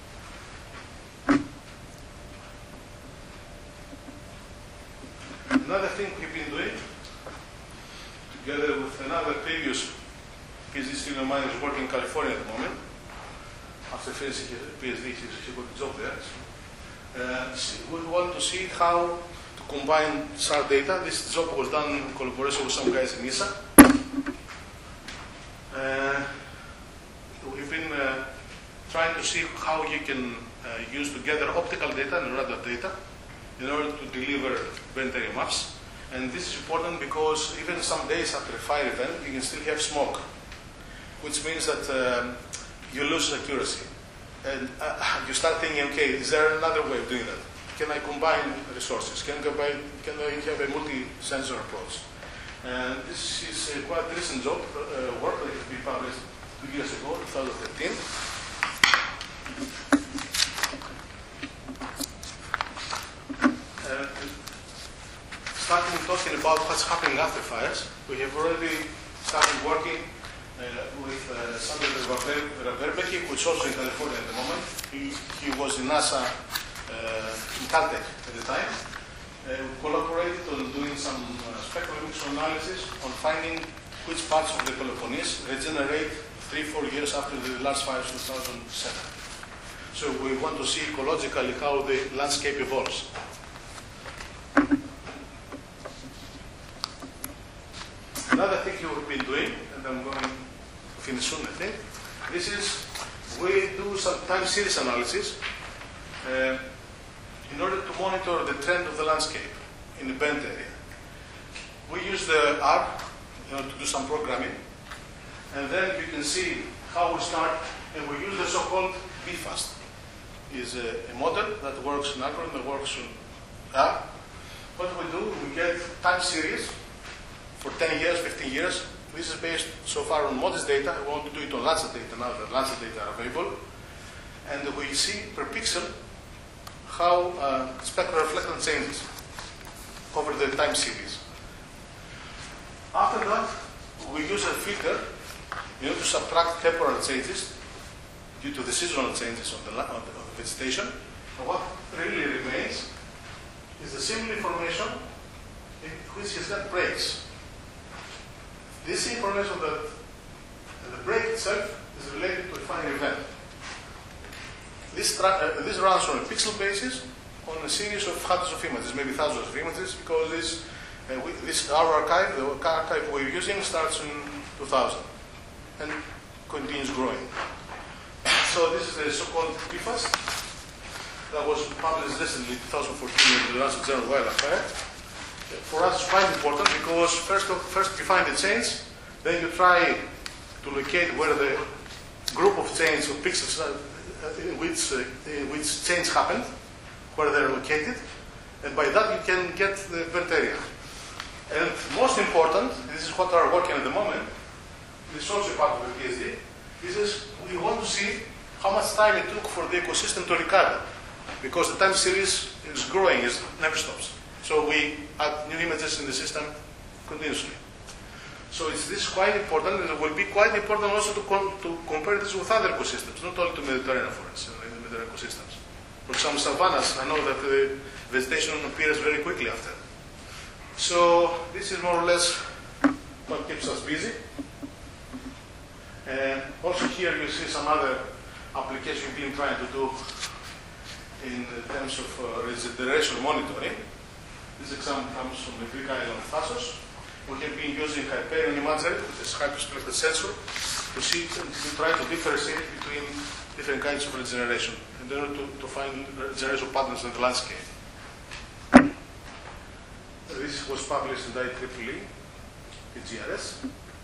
Another thing we've been doing, together with another previous PhD student of mine who's working in California at the moment, after finishing his PhD, he got a job there. We want to see how to combine SAR data. This job was done in collaboration with some guys in ESA. We've been trying to see how you can use together optical data and radar data in order to deliver bend area maps. And this is important because even some days after a fire event, you can still have smoke, which means that you lose accuracy. And you start thinking, okay, is there another way of doing that? Can I combine resources? Can I have a multi-sensor approach? And this is a quite recent job, work that has been published 2 years ago, 2013. Starting talking about what's happening after fires, we have already started working with Sandra Raverbeki, who is also in California at the moment. He was in NASA in Caltech at the time. We collaborated on doing some spectral emission analysis on finding which parts of the Peloponnese regenerate 3-4 years after the last fires of 2007. So we want to see ecologically how the landscape evolves. Another thing you've been doing, and I'm going to finish soon, I think, this is we do some time series analysis in order to monitor the trend of the landscape in the bend area. We use the R to do some programming, and then you can see how we start, and we use the so-called BFAST. It's a model that works in algorithm that works in R. What we do, we get time series for 10 years, 15 years. This is based so far on modest data. We want to do it on Landsat data now that Landsat data are available. And we see per pixel how spectral reflectance changes over the time series. After that, we use a filter to subtract temporal changes due to the seasonal changes on the vegetation. And what really remains is the simple information which has got breaks. This information that the break itself is related to a fire event. This runs on a pixel basis on a series of hundreds of images, maybe thousands of images, because our archive, the archive we're using, starts in 2000 and continues growing. So this is the so-called BFAST that was published recently in 2014 in the Lancet Journal Wildlife. For us, it's quite important because first you find the change, then you try to locate where the group of chains of pixels in which change happened, where they're located, and by that you can get the bend area. And most important, this is what we're working at the moment, this is also part of the PhD, this is we want to see how much time it took for the ecosystem to recover, because the time series is growing, it never stops. So we add new images in the system continuously. So this is quite important, and it will be quite important also to compare this with other ecosystems, not only to Mediterranean forests and Mediterranean ecosystems. For some savannas, I know that the vegetation appears very quickly after. So this is more or less what keeps us busy. And also here you see some other applications we've been trying to do in terms of regeneration monitoring. This example comes from the Greek island of Thassos. We have been using Hyperion imagery, which is hyperspectral sensor, to try to differentiate between different kinds of regeneration in order to find regeneration patterns in the landscape. This was published in the IEEE, the GRS.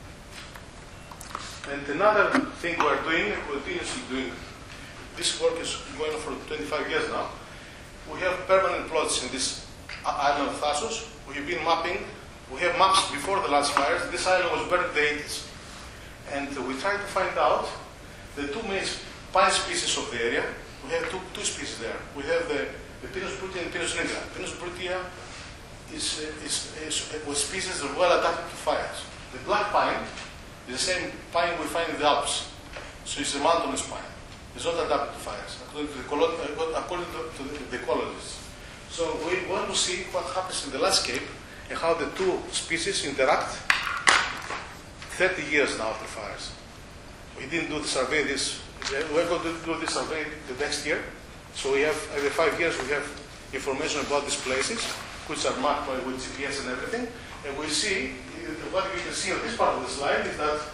And another thing we're doing, continuously doing, this work is going on for 25 years now. We have permanent plots in this island of Thassos. We have been mapping. We have maps before the last fires. This island was burned in the 80s. And we try to find out the two main pine species of the area. We have two species there. We have the Pinus brutia and Pinus nigra. Pinus brutia was species that are well adapted to fires. The black pine is the same pine we find in the Alps. So it's a mountainous pine. It's not adapted to fires, according to the ecologists. So we want to see what happens in the landscape and how the two species interact 30 years now after fires. We didn't do the survey we're going to do the survey the next year. So we have, every 5 years, we have information about these places, which are marked by with GPS and everything. And we see, what you can see on this part of the slide is that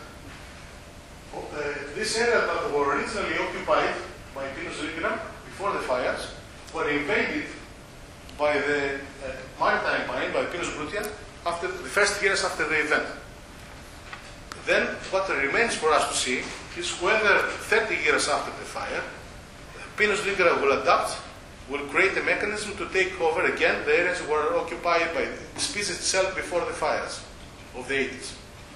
this area that were originally occupied by Pinus ricinum before the fires were invaded by the maritime pine, by Pinus gluteum, after the first years after the event. Then what remains for us to see is whether 30 years after the fire, Pinus nigra will adapt, will create a mechanism to take over again the areas that were occupied by the species itself before the fires of the 80s.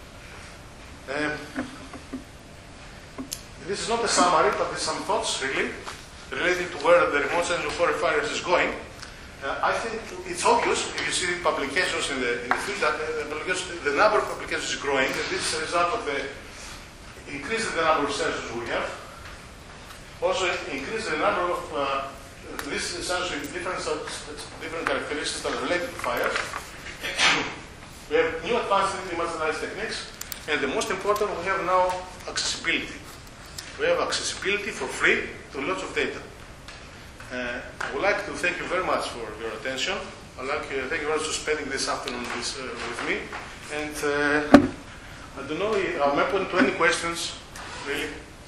This is not a summary, but there's some thoughts really related to where the remote sensing forest fires is going. I think it's obvious if you see the publications in the field that the number of publications is growing, and this is a result of the increase in the number of sensors we have. Also, increase the number of this sensor with different characteristics that are related to fires. We have new advanced image analysis techniques, and the most important, we have now accessibility. We have accessibility for free to lots of data. I would like to thank you very much for your attention. I'd like to thank you very much for spending this afternoon with me. And I don't know, I'm open to any questions, really.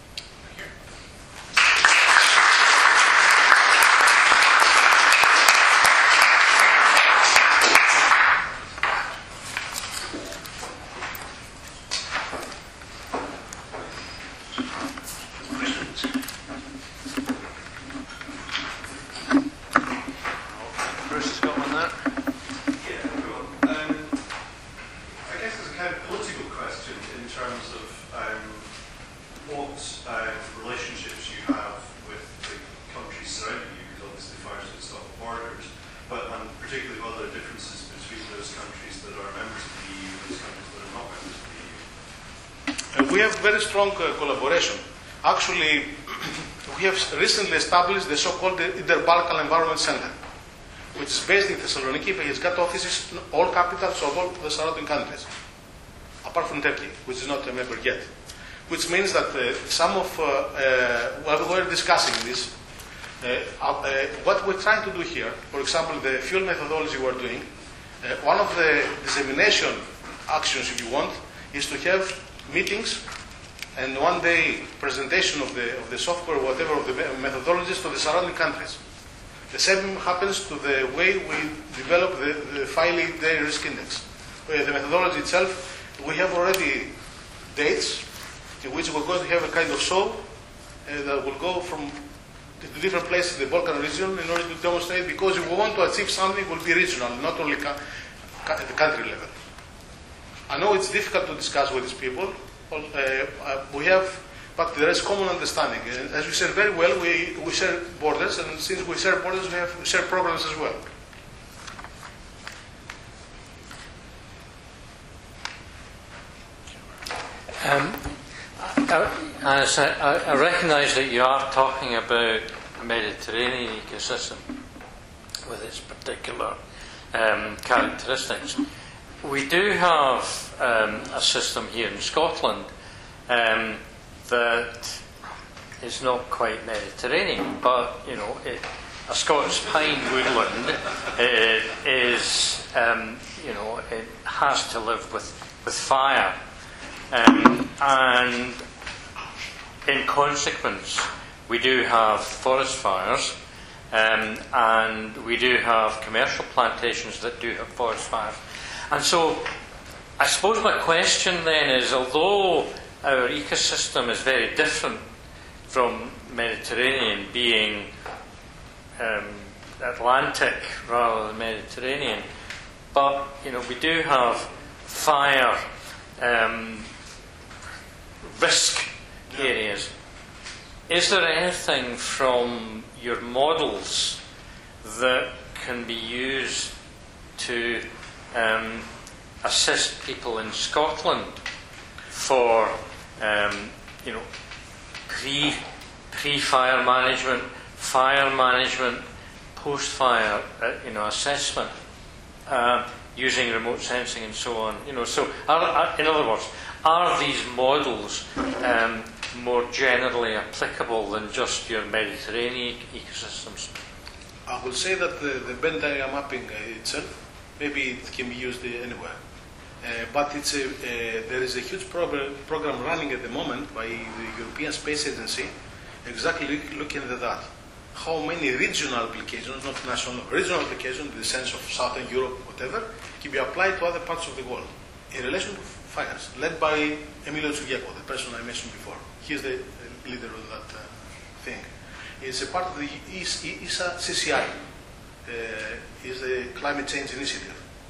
We have very strong collaboration. Actually, we have recently established the so-called Inter-Balkan Environment Center, which is based in Thessaloniki, but it's got offices in all capitals of all the surrounding countries, apart from Turkey, which is not a member yet. Which means that some of what we're discussing this, what we're trying to do here, for example, the fuel methodology we're doing, one of the dissemination actions, if you want, is to have meetings and one day presentation of the software, whatever, of the methodologies to the surrounding countries. The same happens to the way we develop the Filey Day Risk Index. The methodology itself, we have already dates in which we're going to have a kind of show that will go from to different places in the Balkan region in order to demonstrate, because if we want to achieve something, it will be regional, not only at the country level. I know it's difficult to discuss with these people. But there is common understanding. As you said very well, we share borders, and since we share borders, we share problems as well. I recognise that you are talking about the Mediterranean ecosystem with its particular characteristics. We do have a system here in Scotland that is not quite Mediterranean, but a Scottish pine woodland is it has to live with fire, and in consequence, we do have forest fires, and we do have commercial plantations that do have forest fires. And so, I suppose my question then is, although our ecosystem is very different from Mediterranean, being Atlantic rather than Mediterranean, but we do have fire risk areas. Is there anything from your models that can be used to assist people in Scotland for pre-fire management, fire management, post-fire assessment, using remote sensing and so on. So in other words, are these models more generally applicable than just your Mediterranean ecosystems? I will say that the Venn diagram mapping itself, maybe it can be used anywhere. But there is a huge program running at the moment by the European Space Agency, exactly looking at that. How many regional applications, not national, regional applications, in the sense of Southern Europe, whatever, can be applied to other parts of the world in relation to fires, led by Emilio Tsugieko, the person I mentioned before. He is the leader of that thing. It's a part of the ESA CCI, is the Climate Change Initiative.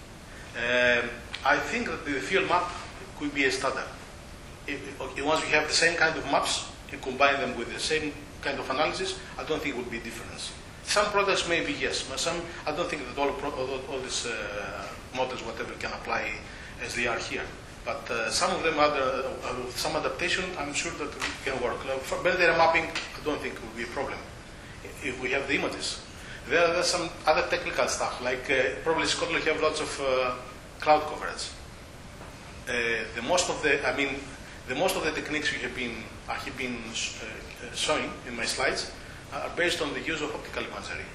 I think that the fuel map could be a standard. Once we have the same kind of maps and combine them with the same kind of analysis, I don't think it would be a difference. Some products maybe yes, but some I don't think that all these models, whatever, can apply as they are here. But some of them, some adaptation, I'm sure that it can work. For better mapping, I don't think it would be a problem if we have the images. There are some other technical stuff, like probably Scotland have lots of cloud coverage. The most of the techniques I have been showing in my slides are based on the use of optical imagery.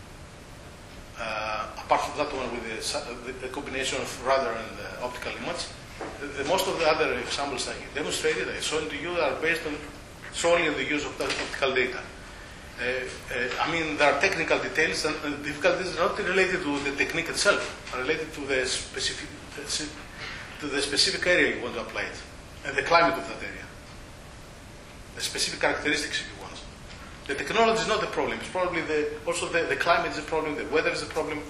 Apart from that one with the combination of radar and optical image, most of the other examples I demonstrated, I showed to you, are based on solely on the use of the optical data. There are technical details, and the difficulties are not related to the technique itself, are related to the specific area you want to apply it, and the climate of that area, the specific characteristics if you want. The technology is not the problem. It's probably also the climate is the problem, the weather is the problem.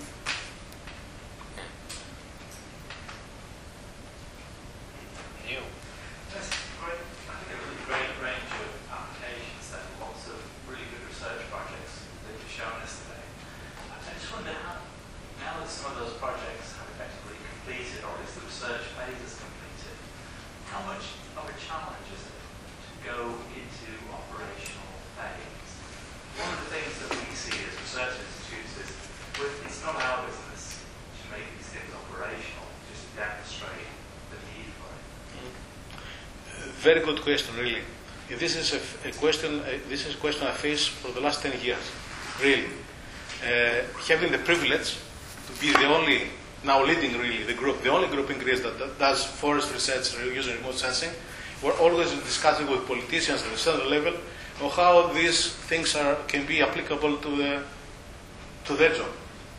Very good question, really. This is a question I face for the last 10 years, really. Having the privilege to be the only, now leading really the group, the only group in Greece that does forest research using remote sensing, we're always discussing with politicians at the central level on how these things can be applicable to their job.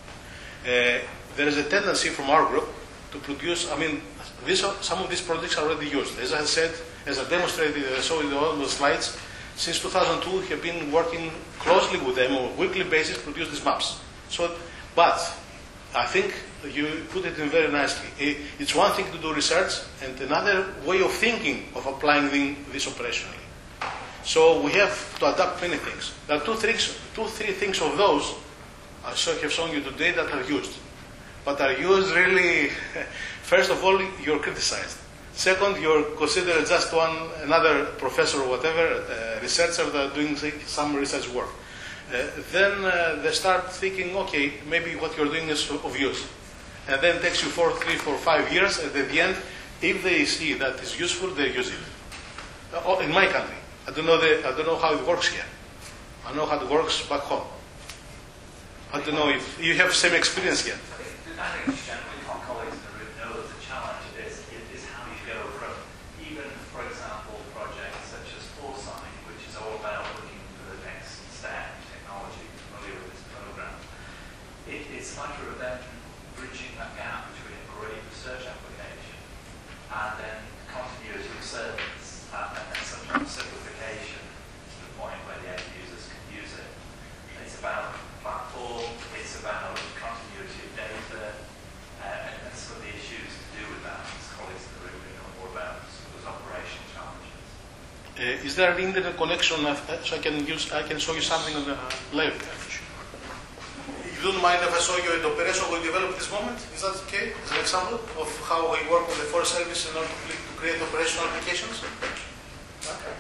There is a tendency from our group to produce, some of these projects are already used. As I said, as I demonstrated, I showed in all the slides, since 2002 we have been working closely with them on a weekly basis to produce these maps. But I think you put it in very nicely. It's one thing to do research and another way of thinking of applying this operationally. So we have to adapt many things. There are two, three things of those I have shown you today that are used. But are used really, first of all, you're criticized. Second, you're considered just another professor or whatever, researcher that doing some research work. Then they start thinking, okay, maybe what you're doing is of use. And then it takes you 3, 4, 5 years, and at the end, if they see that it's useful, they use it. In my country, I don't know how it works here. I know how it works back home. I don't know if you have the same experience here. I think generally our colleagues in the room know that the challenge is how you go from even, for example, projects such as Foresight, which is all about looking for the next step, technology, familiar with this program. It's a matter of then bridging that gap between a great research application and then continuity of service and sometimes simplification to the point where the end users can use it. It's about platform, it's about continuity of data, and some of the issues to do with that. As colleagues in the room know more about some of those operational challenges. Is there an internet connection so I can show you something on the live? If you don't mind if I show you an operation we developed this moment? Is that okay? As an example of how we work with the Forest Service in order to create operational applications? Okay.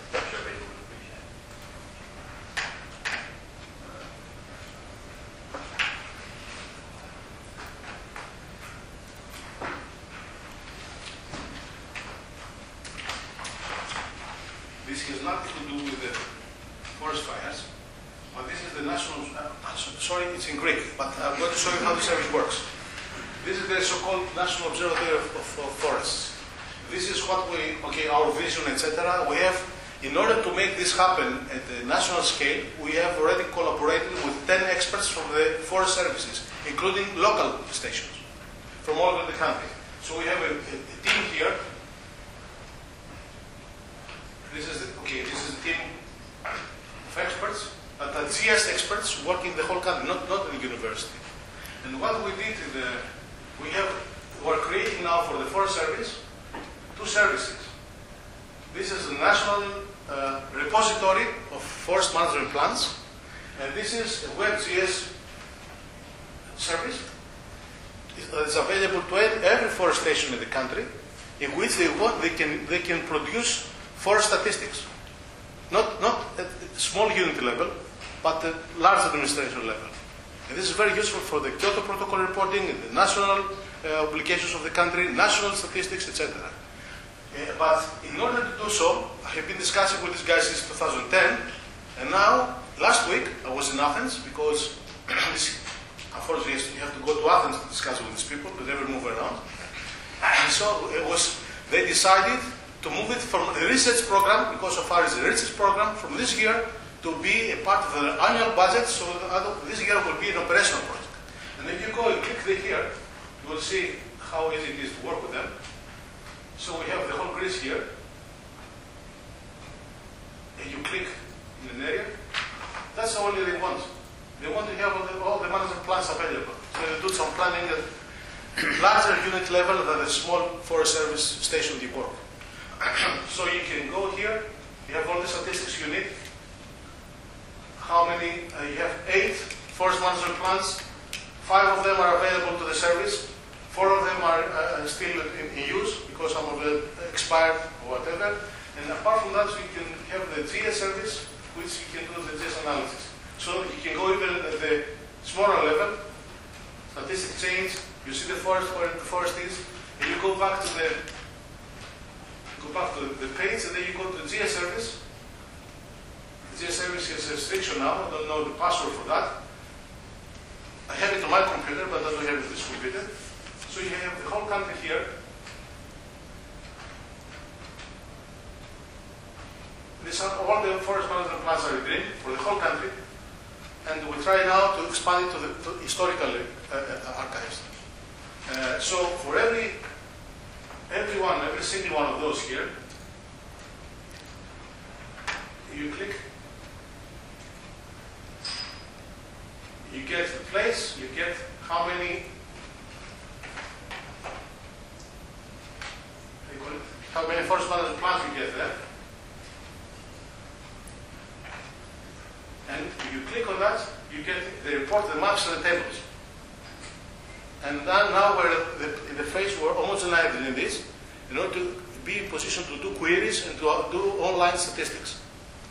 This has nothing to do with the forest fires, but this is the national, sorry, it's in Greek, but I'm going to show you how the service works. This is the so-called National Observatory of Forests. This is what we, our vision, etc. We have, in order to make this happen at the national scale, we have already collaborated with 10 experts from the forest services, including local stations from all over the country. So we have a team here. This is the team of experts, but GS experts working the whole country, not in the university. And what we did, we're creating now for the Forest Service 2 services. This is the National Repository of Forest Management Plans, and this is a WebGS service that is available to every forest station in the country, in which they can produce forest statistics, not at small unit level, but at large administration level. And this is very useful for the Kyoto Protocol reporting, the national obligations of the country, national statistics, etc. But in order to do so, I have been discussing with these guys since 2010, and now, last week, I was in Athens, because unfortunately you have to go to Athens to discuss with these people, they never move around. And so they decided to move it from a research program, because so far it's a research program, from this year to be a part of the annual budget, so this year will be an operational project. And if you go and click here, you will see how easy it is to work with them. So we have the whole Greece here, and you click in an area. That's all they want. They want to have all the management plans available. So they do some planning at larger unit level than the small forest service station you work. So you can go here, you have all the statistics you need. How many? You have 8 forest management plans. 5 of them are available to the service. 4 of them are still in use because some of them expired or whatever. And apart from that, you can have the GS service, which you can do the GS analysis. So you can go even at the smaller level, statistic change, you see the forest, where the forest is, and you go back to the page, and then you go to the GS service. The GS service is a restriction now, I don't know the password for that. I have it on my computer, but I don't have it on this computer. So you have the whole country here. These are all the forest management plans are in green for the whole country. And we try now to expand it to historical archives. So for every single one of those here, you click, you get the place, you get how many forest management plans you get there. And if you click on that, you get the report, the maps, and the tables. And then now we're in the phase we're almost enlightened in this, in order to be in position to do queries and to do online statistics.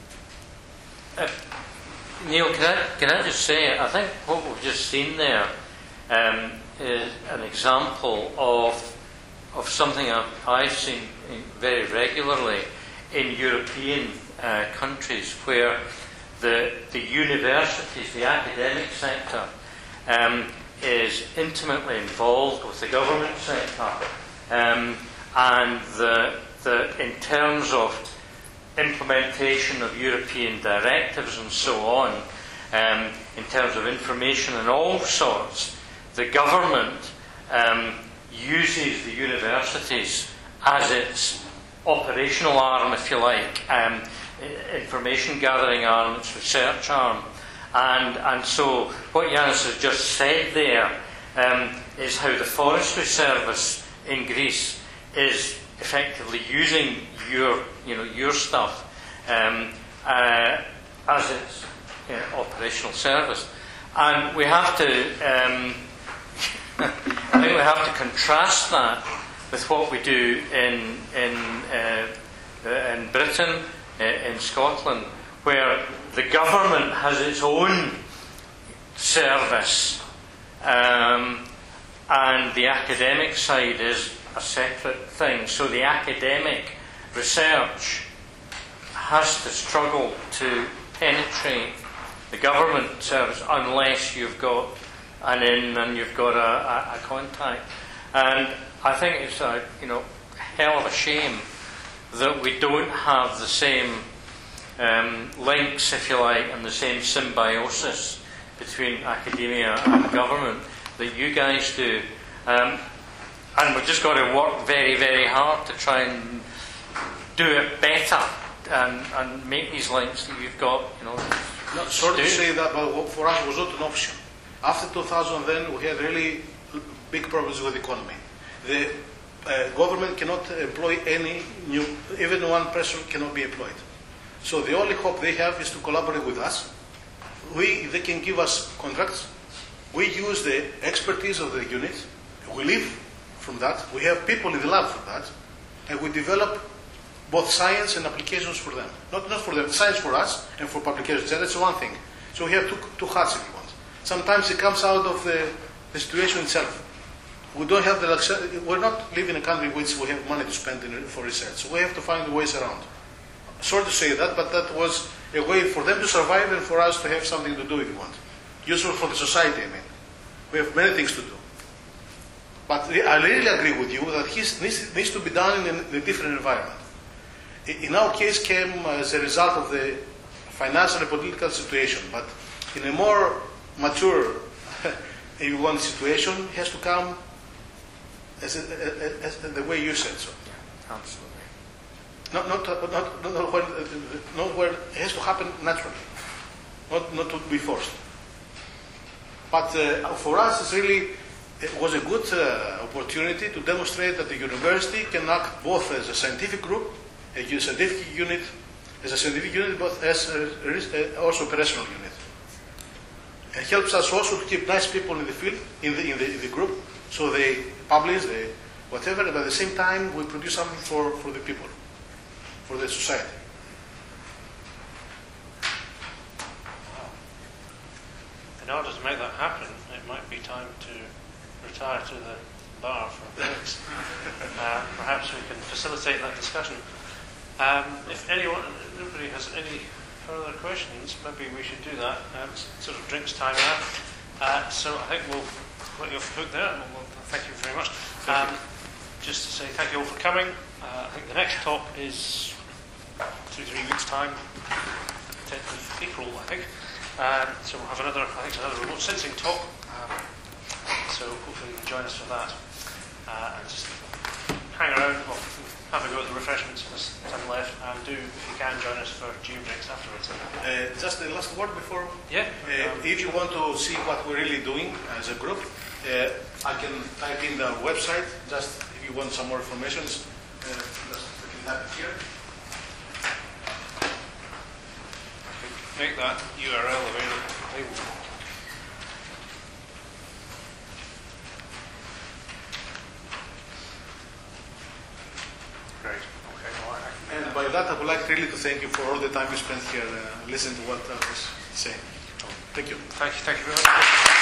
Neil, can I just say, I think what we've just seen there is an example of something I've seen very regularly in European countries, where the universities, the academic sector, is intimately involved with the government sector, and in terms of implementation of European directives and so on, in terms of information and all sorts, the government uses the universities as its operational arm, if you like, information gathering arm, its research arm. And so what Yanis has just said there is how the Forestry Service in Greece is effectively using your stuff as its operational service. And we have to, I think we have to contrast that with what we do in Britain, in Scotland, where the government has its own service, and the academic side is a separate thing. So the academic research has to struggle to penetrate the government service unless you've got an in and you've got a contact. And I think it's a hell of a shame that we don't have the same links, if you like, and the same symbiosis between academia and government that you guys do. And we've just got to work very, very hard to try and do it better and make these links that you've got. Sorry to say that, but for us it was not an option. After 2000, then we had really big problems with the economy. The government cannot employ any new, even one person cannot be employed. So the only hope they have is to collaborate with us. They can give us contracts. We use the expertise of the unit. We live from that. We have people in the lab for that. And we develop both science and applications for them. Not for them, science for us and for publications. That's one thing. So we have two hats, if you want. Sometimes it comes out of the situation itself. We don't have the luxury. We're not living in a country in which we have money to spend for research. So we have to find ways around. Sorry to say that, but that was a way for them to survive and for us to have something to do, if you want. Useful for the society, I mean. We have many things to do. But I really agree with you that this needs to be done in a different environment. In our case, came as a result of the financial and political situation, but in a more mature, if you want, situation, it has to come as the way you said so. Yeah, absolutely. Not where it has to happen naturally, not to be forced. But for us, it was a good opportunity to demonstrate that the university can act both as a scientific group, a scientific unit, but as also operational unit. It helps us also to keep nice people in the field, in the group, so they publish, whatever, but at the same time we produce something for the people, for the society. In order to make that happen, it might be time to retire to the bar for drinks. Perhaps we can facilitate that discussion. If anybody has any further questions, maybe we should do that. Sort of drinks time now. So I think we'll let you off the hook there. And we'll thank you very much. Just to say thank you all for coming. I think the next talk is 2-3 weeks' time, 10th of April, I think. So we'll have another remote sensing talk. So hopefully you can join us for that. And just hang around, or have a go at the refreshments this time left, and do, if you can, join us for gym drinks afterwards. Just the last word before. Yeah. If you want to see what we're really doing as a group, I can type in the website. Just if you want some more information, just we can type it here. Make that URL available. Great. Okay. Well, And by that, I would like really to thank you for all the time you spent here listening to what I was saying. Thank you. Thank you very much.